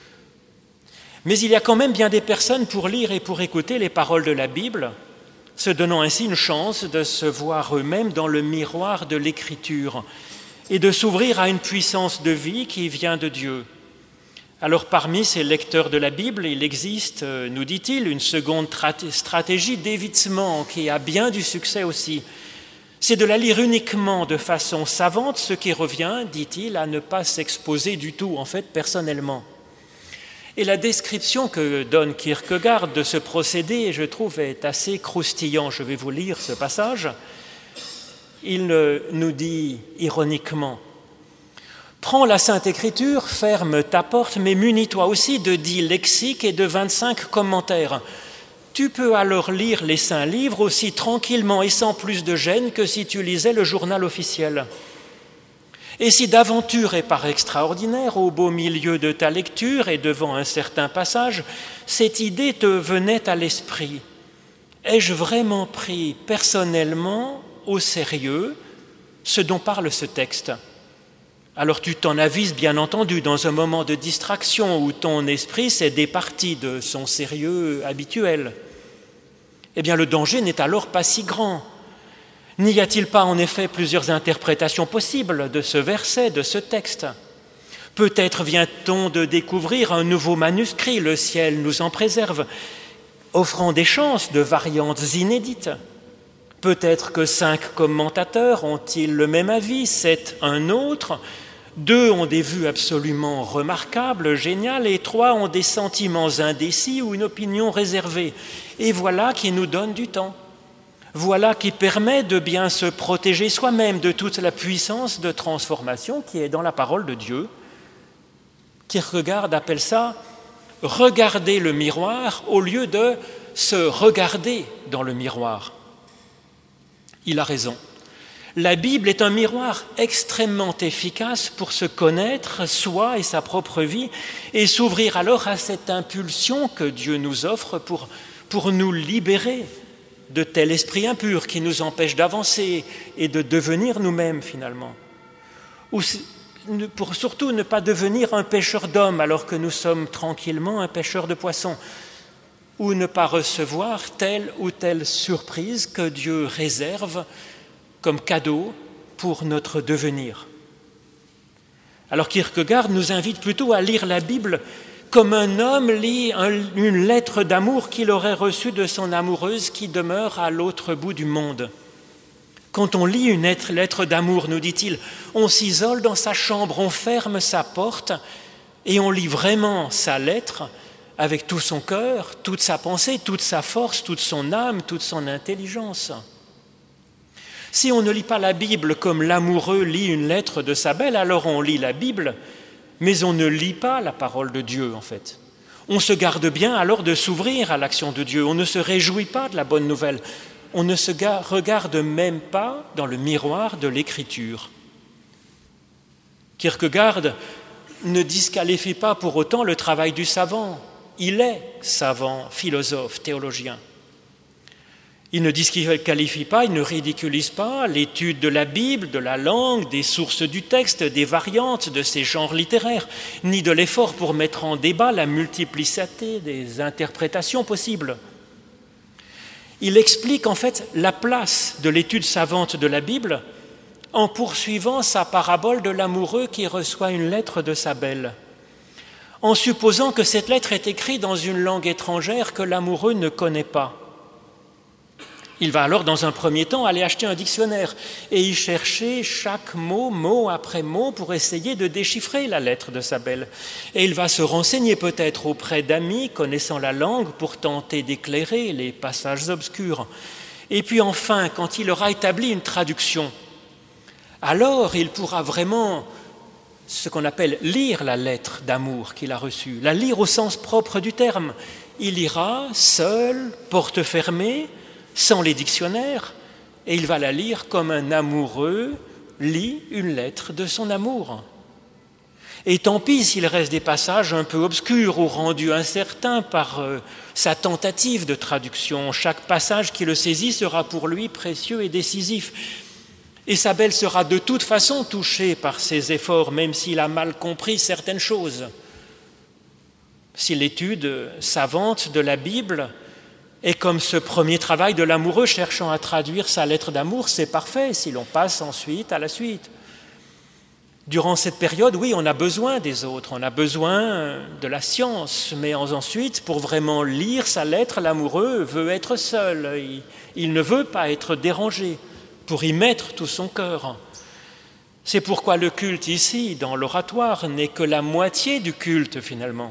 Mais il y a quand même bien des personnes pour lire et pour écouter les paroles de la Bible, se donnant ainsi une chance de se voir eux-mêmes dans le miroir de l'Écriture et de s'ouvrir à une puissance de vie qui vient de Dieu. Alors parmi ces lecteurs de la Bible, il existe, nous dit-il, une seconde stratégie d'évitement qui a bien du succès aussi. C'est de la lire uniquement de façon savante, ce qui revient, dit-il, à ne pas s'exposer du tout, en fait, personnellement. Et la description que donne Kierkegaard de ce procédé, je trouve, est assez croustillant. Je vais vous lire ce passage. Il nous dit ironiquement « Prends la Sainte Écriture, ferme ta porte, mais munis-toi aussi de 10 lexiques et de 25 commentaires. Tu peux alors lire les saints livres aussi tranquillement et sans plus de gêne que si tu lisais le journal officiel. Et si d'aventure et par extraordinaire, au beau milieu de ta lecture et devant un certain passage, cette idée te venait à l'esprit, ai-je vraiment pris personnellement au sérieux ce dont parle ce texte ? Alors tu t'en avises bien entendu dans un moment de distraction où ton esprit s'est départi de son sérieux habituel. Eh bien le danger n'est alors pas si grand. N'y a-t-il pas en effet plusieurs interprétations possibles de ce verset, de ce texte ? Peut-être vient-on de découvrir un nouveau manuscrit, le ciel nous en préserve, offrant des chances de variantes inédites. Peut-être que 5 commentateurs ont-ils le même avis, 7 un autre, 2 ont des vues absolument remarquables, géniales, et 3 ont des sentiments indécis ou une opinion réservée. Et voilà qui nous donne du temps. Voilà qui permet de bien se protéger soi-même de toute la puissance de transformation qui est dans la parole de Dieu. Kierkegaard appelle ça « regarder le miroir » au lieu de se regarder dans le miroir. Il a raison. La Bible est un miroir extrêmement efficace pour se connaître, soi et sa propre vie, et s'ouvrir alors à cette impulsion que Dieu nous offre pour nous libérer de tel esprit impur qui nous empêche d'avancer et de devenir nous-mêmes finalement. Ou pour surtout ne pas devenir un pêcheur d'hommes alors que nous sommes tranquillement un pêcheur de poissons, ou ne pas recevoir telle ou telle surprise que Dieu réserve comme cadeau pour notre devenir. Alors Kierkegaard nous invite plutôt à lire la Bible comme un homme lit une lettre d'amour qu'il aurait reçue de son amoureuse qui demeure à l'autre bout du monde. Quand on lit une lettre d'amour, nous dit-il, on s'isole dans sa chambre, on ferme sa porte et on lit vraiment sa lettre avec tout son cœur, toute sa pensée, toute sa force, toute son âme, toute son intelligence. Si on ne lit pas la Bible comme l'amoureux lit une lettre de sa belle, alors on lit la Bible, mais on ne lit pas la parole de Dieu en fait. On se garde bien alors de s'ouvrir à l'action de Dieu, on ne se réjouit pas de la bonne nouvelle, on ne se regarde même pas dans le miroir de l'Écriture. Kierkegaard ne disqualifie pas pour autant le travail du savant. Il est savant, philosophe, théologien. Il ne disqualifie pas, il ne ridiculise pas l'étude de la Bible, de la langue, des sources du texte, des variantes de ces genres littéraires, ni de l'effort pour mettre en débat la multiplicité des interprétations possibles. Il explique en fait la place de l'étude savante de la Bible en poursuivant sa parabole de l'amoureux qui reçoit une lettre de sa belle, en supposant que cette lettre est écrite dans une langue étrangère que l'amoureux ne connaît pas. Il va alors dans un premier temps aller acheter un dictionnaire et y chercher chaque mot, mot après mot, pour essayer de déchiffrer la lettre de sa belle. Et il va se renseigner peut-être auprès d'amis connaissant la langue pour tenter d'éclairer les passages obscurs. Et puis enfin, quand il aura établi une traduction, alors il pourra vraiment ce qu'on appelle lire la lettre d'amour qu'il a reçue, la lire au sens propre du terme. Il ira seul, porte fermée, sans les dictionnaires, et il va la lire comme un amoureux lit une lettre de son amour. Et tant pis s'il reste des passages un peu obscurs ou rendus incertains par sa tentative de traduction. Chaque passage qui le saisit sera pour lui précieux et décisif. Et sa belle sera de toute façon touchée par ses efforts, même s'il a mal compris certaines choses. Si l'étude savante de la Bible est comme ce premier travail de l'amoureux cherchant à traduire sa lettre d'amour, c'est parfait si l'on passe ensuite à la suite. Durant cette période, oui, on a besoin des autres, on a besoin de la science, mais ensuite, pour vraiment lire sa lettre, l'amoureux veut être seul, il ne veut pas être dérangé, pour y mettre tout son cœur. C'est pourquoi le culte ici, dans l'oratoire, n'est que la moitié du culte finalement.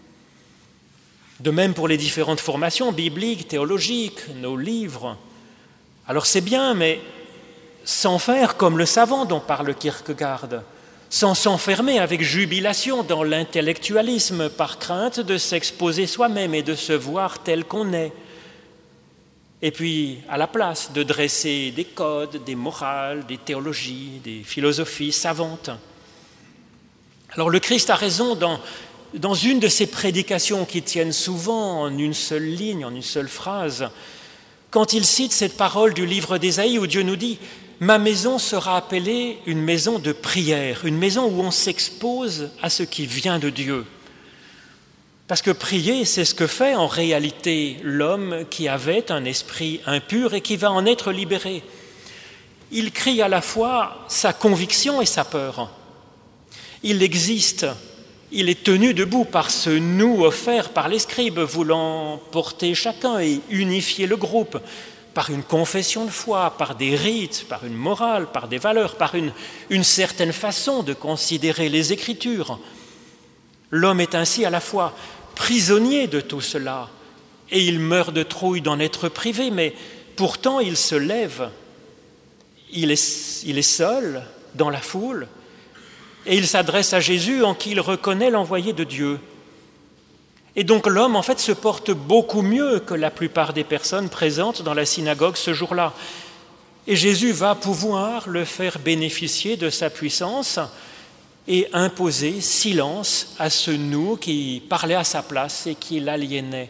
De même pour les différentes formations bibliques, théologiques, nos livres. Alors c'est bien, mais sans faire comme le savant dont parle Kierkegaard, sans s'enfermer avec jubilation dans l'intellectualisme par crainte de s'exposer soi-même et de se voir tel qu'on est. Et puis, à la place, de dresser des codes, des morales, des théologies, des philosophies savantes. Alors le Christ a raison dans une de ces prédications qui tiennent souvent en une seule ligne, en une seule phrase, quand il cite cette parole du livre d'Ésaïe où Dieu nous dit « Ma maison sera appelée une maison de prière, une maison où on s'expose à ce qui vient de Dieu. » Parce que prier, c'est ce que fait en réalité l'homme qui avait un esprit impur et qui va en être libéré. Il crie à la fois sa conviction et sa peur. Il existe, il est tenu debout par ce nous offert par les scribes, voulant porter chacun et unifier le groupe par une confession de foi, par des rites, par une morale, par des valeurs, par une certaine façon de considérer les Écritures. L'homme est ainsi à la fois prisonnier de tout cela, et il meurt de trouille d'en être privé, mais pourtant il se lève, il est seul dans la foule, et il s'adresse à Jésus en qui il reconnaît l'envoyé de Dieu. Et donc l'homme, en fait, se porte beaucoup mieux que la plupart des personnes présentes dans la synagogue ce jour-là. Et Jésus va pouvoir le faire bénéficier de sa puissance et imposer silence à ce nous qui parlait à sa place et qui l'aliénait.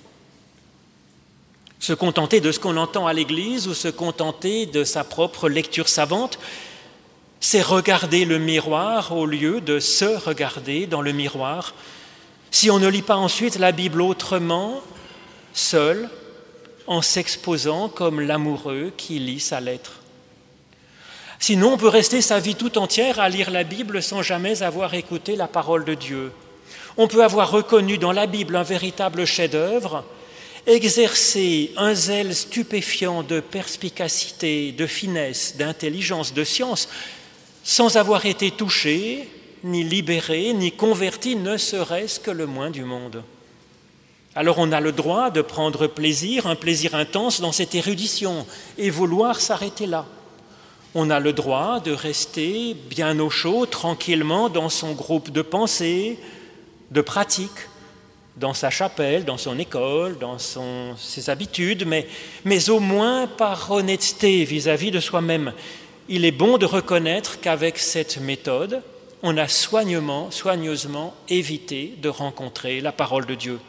Se contenter de ce qu'on entend à l'église ou se contenter de sa propre lecture savante, c'est regarder le miroir au lieu de se regarder dans le miroir. Si on ne lit pas ensuite la Bible autrement, seul, en s'exposant comme l'amoureux qui lit sa lettre. Sinon, on peut rester sa vie tout entière à lire la Bible sans jamais avoir écouté la parole de Dieu. On peut avoir reconnu dans la Bible un véritable chef-d'œuvre, exercer un zèle stupéfiant de perspicacité, de finesse, d'intelligence, de science, sans avoir été touché, ni libéré, ni converti, ne serait-ce que le moins du monde. Alors on a le droit de prendre plaisir, un plaisir intense dans cette érudition, et vouloir s'arrêter là. On a le droit de rester bien au chaud, tranquillement, dans son groupe de pensée, de pratique, dans sa chapelle, dans son école, dans ses habitudes, mais au moins par honnêteté vis-à-vis de soi-même. Il est bon de reconnaître qu'avec cette méthode, on a soigneusement évité de rencontrer la parole de Dieu.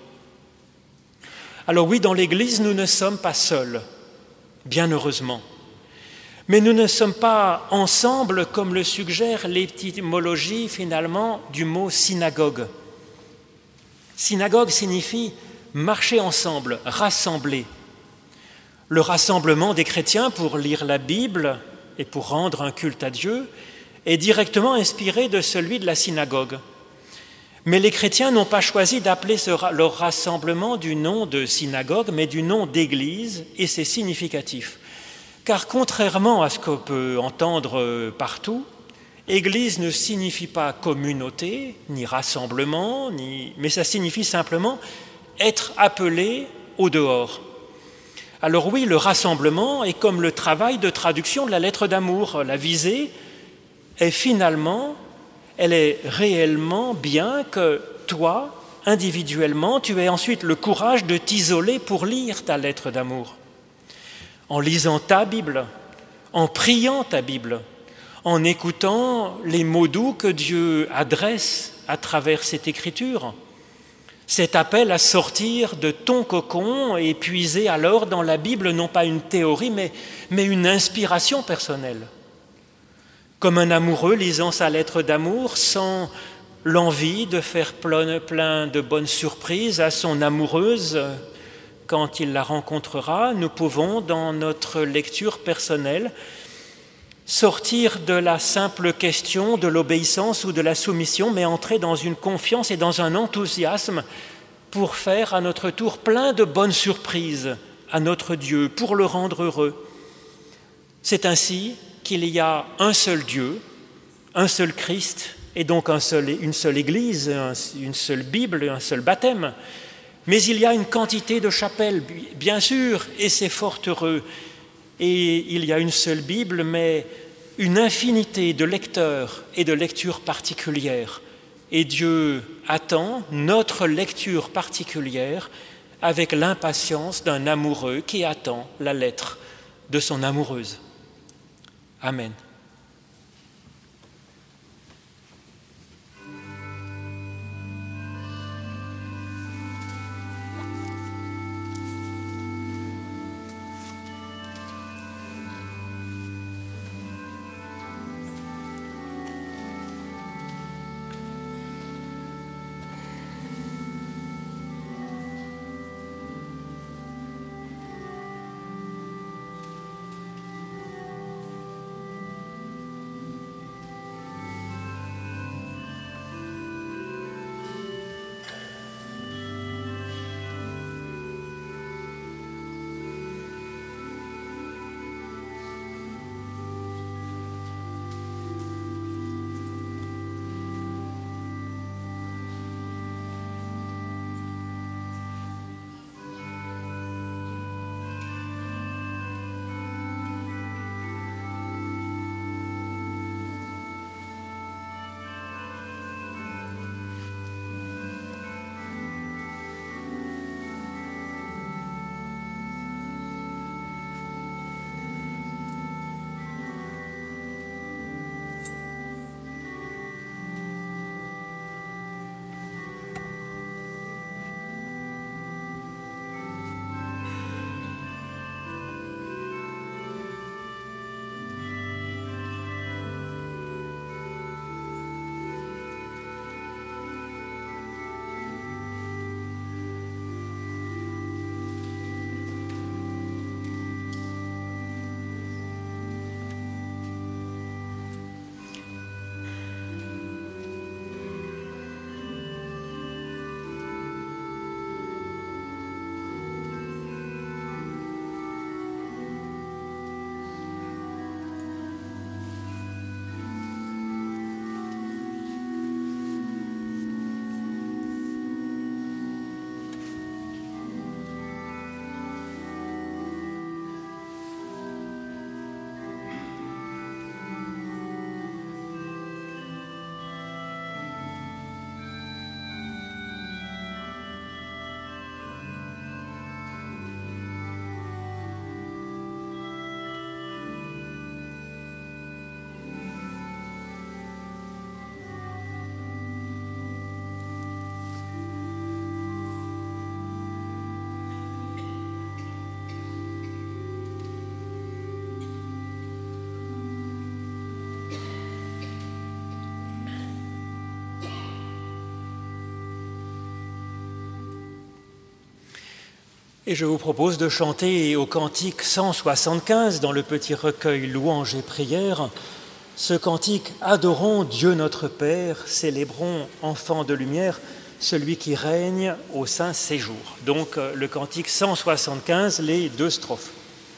Alors oui, dans l'Église, nous ne sommes pas seuls, bien heureusement. Mais nous ne sommes pas ensemble, comme le suggère l'étymologie finalement du mot synagogue. Synagogue signifie marcher ensemble, rassembler. Le rassemblement des chrétiens pour lire la Bible et pour rendre un culte à Dieu est directement inspiré de celui de la synagogue. Mais les chrétiens n'ont pas choisi d'appeler leur rassemblement du nom de synagogue, mais du nom d'église, et c'est significatif. Car contrairement à ce qu'on peut entendre partout, église ne signifie pas communauté, ni rassemblement, mais ça signifie simplement être appelé au dehors. Alors oui, le rassemblement est comme le travail de traduction de la lettre d'amour. La visée est finalement, elle est réellement bien que toi, individuellement, tu aies ensuite le courage de t'isoler pour lire ta lettre d'amour. En lisant ta Bible, en priant ta Bible, en écoutant les mots doux que Dieu adresse à travers cette écriture, cet appel à sortir de ton cocon et puiser alors dans la Bible non pas une théorie mais une inspiration personnelle. Comme un amoureux lisant sa lettre d'amour sans l'envie de faire plein de bonnes surprises à son amoureuse quand il la rencontrera, nous pouvons dans notre lecture personnelle sortir de la simple question de l'obéissance ou de la soumission, mais entrer dans une confiance et dans un enthousiasme pour faire à notre tour plein de bonnes surprises à notre Dieu, pour le rendre heureux. C'est ainsi qu'il y a un seul Dieu, un seul Christ, et donc une seule Église, une seule Bible, un seul baptême. Mais il y a une quantité de chapelles, bien sûr, et c'est fort heureux. Et il y a une seule Bible, mais une infinité de lecteurs et de lectures particulières. Et Dieu attend notre lecture particulière avec l'impatience d'un amoureux qui attend la lettre de son amoureuse. Amen. Et je vous propose de chanter au cantique 175 dans le petit recueil Louanges et prières, ce cantique « Adorons Dieu notre Père, célébrons, enfants de lumière, celui qui règne au saint séjour ». Donc le cantique 175, les 2 strophes.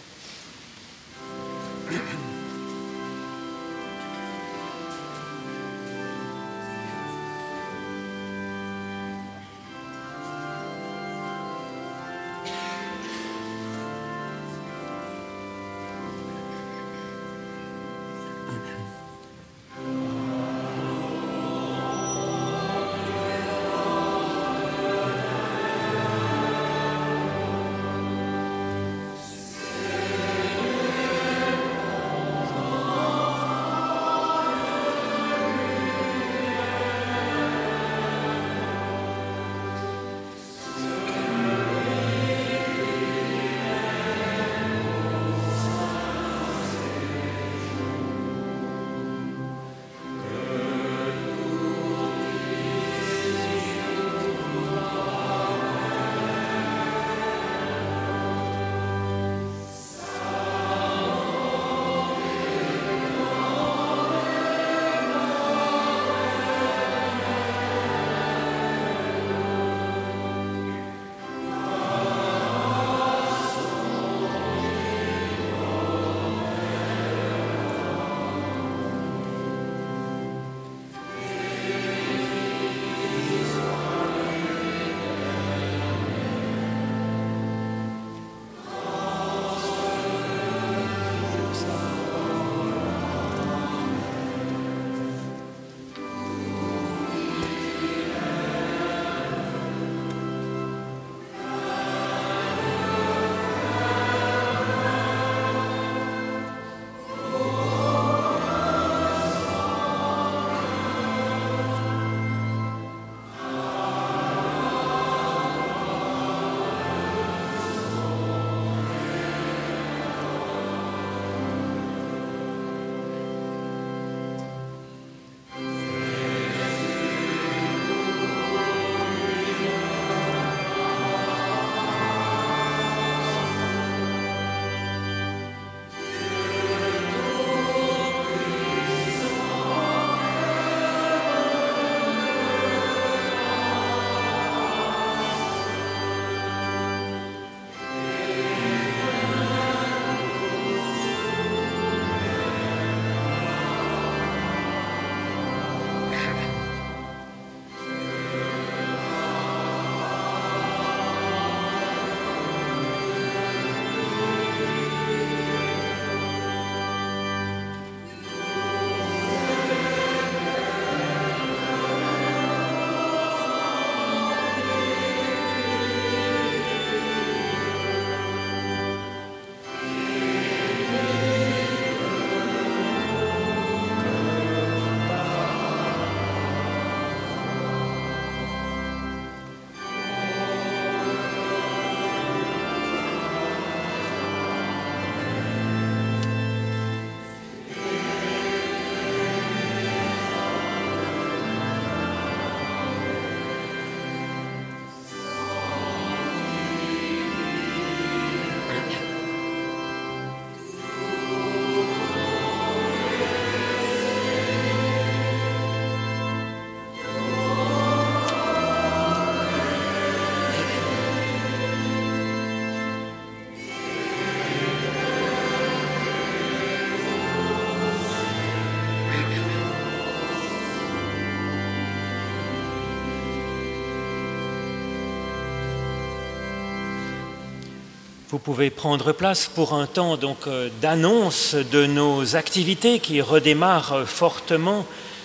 Vous pouvez prendre place pour un temps donc d'annonce de nos activités qui redémarrent fortement.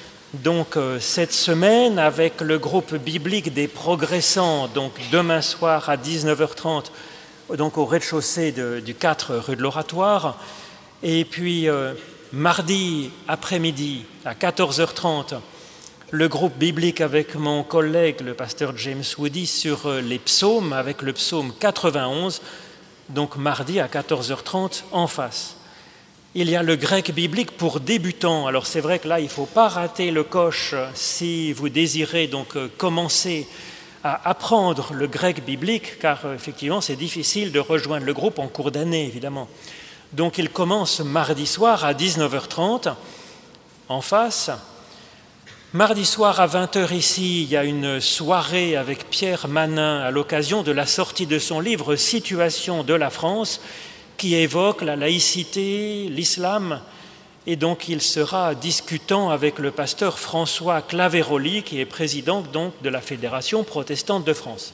Donc cette semaine avec le groupe biblique des Progressants, donc demain soir à 19h30, donc au rez-de-chaussée du 4 rue de l'Oratoire, et puis mardi après-midi à 14h30, le groupe biblique avec mon collègue, le pasteur James Woody, sur les psaumes, avec le psaume 91, donc mardi à 14h30 en face. Il y a le grec biblique pour débutants. Alors c'est vrai que là, il ne faut pas rater le coche si vous désirez donc commencer à apprendre le grec biblique, car effectivement c'est difficile de rejoindre le groupe en cours d'année, évidemment. Donc il commence mardi soir à 19h30 en face. Mardi soir à 20h ici, il y a une soirée avec Pierre Manin à l'occasion de la sortie de son livre « Situation de la France » qui évoque la laïcité, l'islam. Et donc il sera discutant avec le pasteur François Claveroli, qui est président donc de la Fédération protestante de France.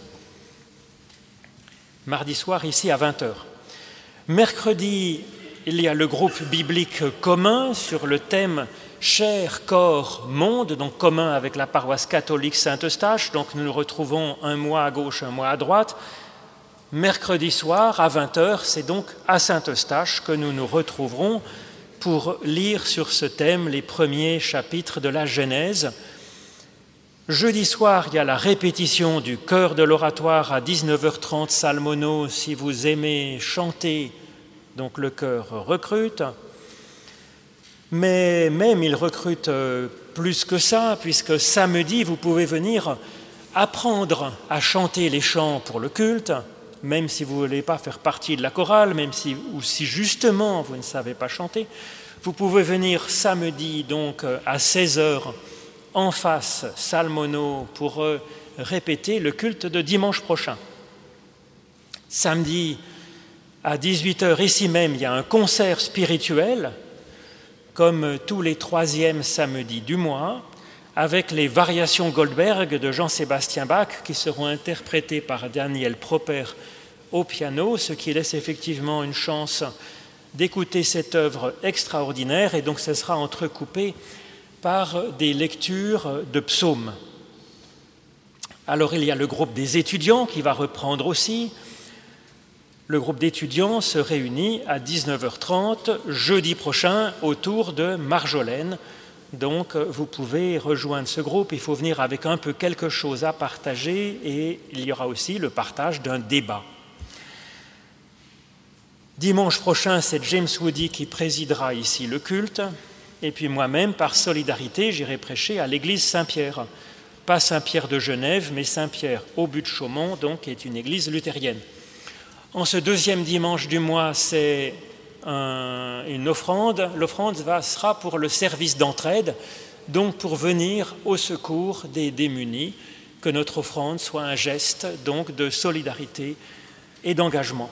Mardi soir ici à 20h. Mercredi, il y a le groupe biblique commun sur le thème Chair, corps, monde, donc commun avec la paroisse catholique Saint-Eustache. Donc nous nous retrouvons un mois à gauche, un mois à droite. Mercredi soir à 20h, c'est donc à Saint-Eustache que nous nous retrouverons pour lire sur ce thème les premiers chapitres de la Genèse. Jeudi soir, il y a la répétition du chœur de l'oratoire à 19h30, salle mono, si vous aimez chanter, donc le chœur recrute. Mais même il recrute plus que ça, puisque samedi, vous pouvez venir apprendre à chanter les chants pour le culte, même si vous ne voulez pas faire partie de la chorale, ou si justement vous ne savez pas chanter. Vous pouvez venir samedi donc à 16h en face, salle mono, pour répéter le culte de dimanche prochain. Samedi à 18h ici même, il y a un concert spirituel, comme tous les troisièmes samedis du mois, avec les variations Goldberg de Jean-Sébastien Bach qui seront interprétées par Daniel Proper au piano, ce qui laisse effectivement une chance d'écouter cette œuvre extraordinaire, et donc ce sera entrecoupé par des lectures de psaumes. Alors il y a le groupe des étudiants qui va reprendre aussi. Le groupe d'étudiants se réunit à 19h30 jeudi prochain autour de Marjolaine. Donc vous pouvez rejoindre ce groupe, il faut venir avec un peu quelque chose à partager, et il y aura aussi le partage d'un débat. Dimanche prochain, c'est James Woody qui présidera ici le culte, et puis moi-même, par solidarité, j'irai prêcher à l'église Saint-Pierre. Pas Saint-Pierre de Genève, mais Saint-Pierre au but de Chaumont, donc, qui est une église luthérienne. En ce deuxième dimanche du mois, c'est une offrande. L'offrande sera pour le service d'entraide, donc pour venir au secours des démunis, que notre offrande soit un geste donc de solidarité et d'engagement.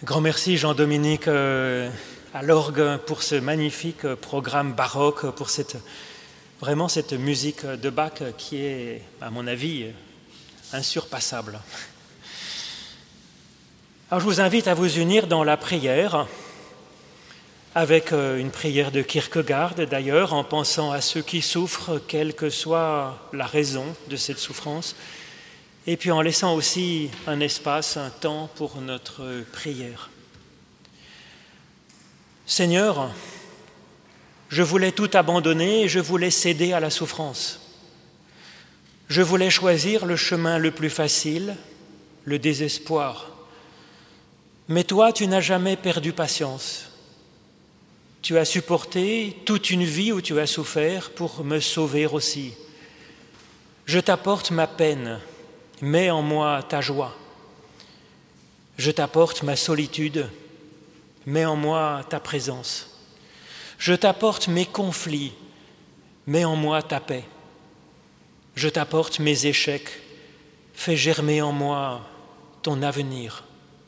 Grand merci Jean-Dominique à l'orgue pour ce magnifique programme baroque, pour vraiment cette musique de Bach qui est, à mon avis, insurpassable. Alors je vous invite à vous unir dans la prière, avec une prière de Kierkegaard d'ailleurs, en pensant à ceux qui souffrent, quelle que soit la raison de cette souffrance, et puis en laissant aussi un espace, un temps pour notre prière. Seigneur, je voulais tout abandonner et je voulais céder à la souffrance. Je voulais choisir le chemin le plus facile, le désespoir. Mais toi, tu n'as jamais perdu patience. Tu as supporté toute une vie où tu as souffert pour me sauver aussi. Je t'apporte ma peine, mets en moi ta joie. Je t'apporte ma solitude, mets en moi ta présence. Je t'apporte mes conflits, mets en moi ta paix. Je t'apporte mes échecs, fais germer en moi ton avenir.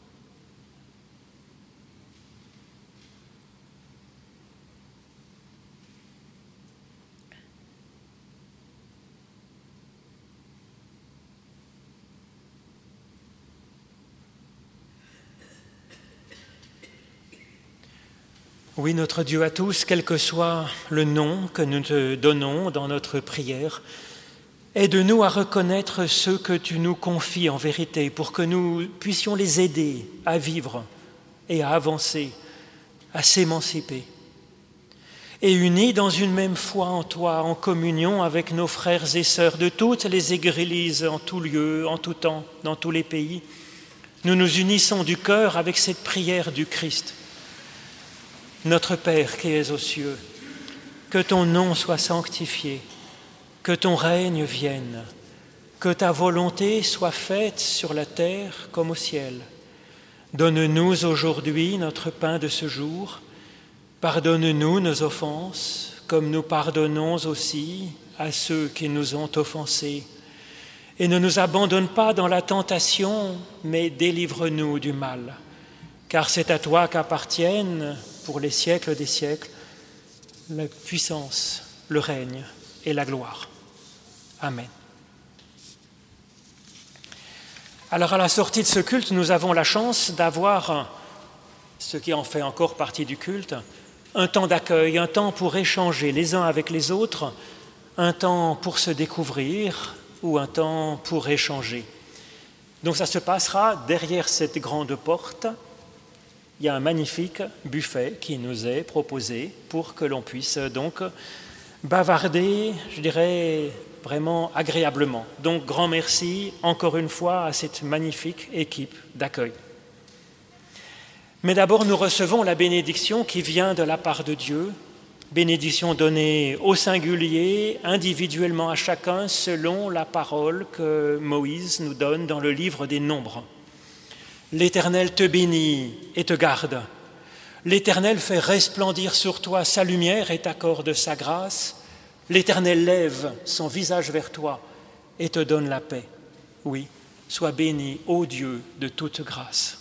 Oui, notre Dieu à tous, quel que soit le nom que nous te donnons dans notre prière, aide-nous à reconnaître ceux que tu nous confies en vérité pour que nous puissions les aider à vivre et à avancer, à s'émanciper. Et unis dans une même foi en toi, en communion avec nos frères et sœurs de toutes les églises, en tout lieu, en tout temps, dans tous les pays, nous nous unissons du cœur avec cette prière du Christ. Notre Père qui es aux cieux, que ton nom soit sanctifié, que ton règne vienne, que ta volonté soit faite sur la terre comme au ciel. Donne-nous aujourd'hui notre pain de ce jour. Pardonne-nous nos offenses, comme nous pardonnons aussi à ceux qui nous ont offensés. Et ne nous abandonne pas dans la tentation, mais délivre-nous du mal. Car c'est à toi qu'appartiennent, pour les siècles des siècles, la puissance, le règne et la gloire. Amen. Alors à la sortie de ce culte, nous avons la chance d'avoir, ce qui en fait encore partie du culte, un temps d'accueil, un temps pour échanger les uns avec les autres, un temps pour se découvrir ou un temps pour échanger. Donc ça se passera derrière cette grande porte. Il y a un magnifique buffet qui nous est proposé pour que l'on puisse donc bavarder, je dirais, vraiment agréablement. Donc, grand merci encore une fois à cette magnifique équipe d'accueil. Mais d'abord, nous recevons la bénédiction qui vient de la part de Dieu, bénédiction donnée au singulier, individuellement à chacun, selon la parole que Moïse nous donne dans le livre des Nombres. L'Éternel te bénit et te garde. L'Éternel fait resplendir sur toi sa lumière et t'accorde sa grâce. L'Éternel lève son visage vers toi et te donne la paix. Oui, sois béni, ô Dieu de toute grâce.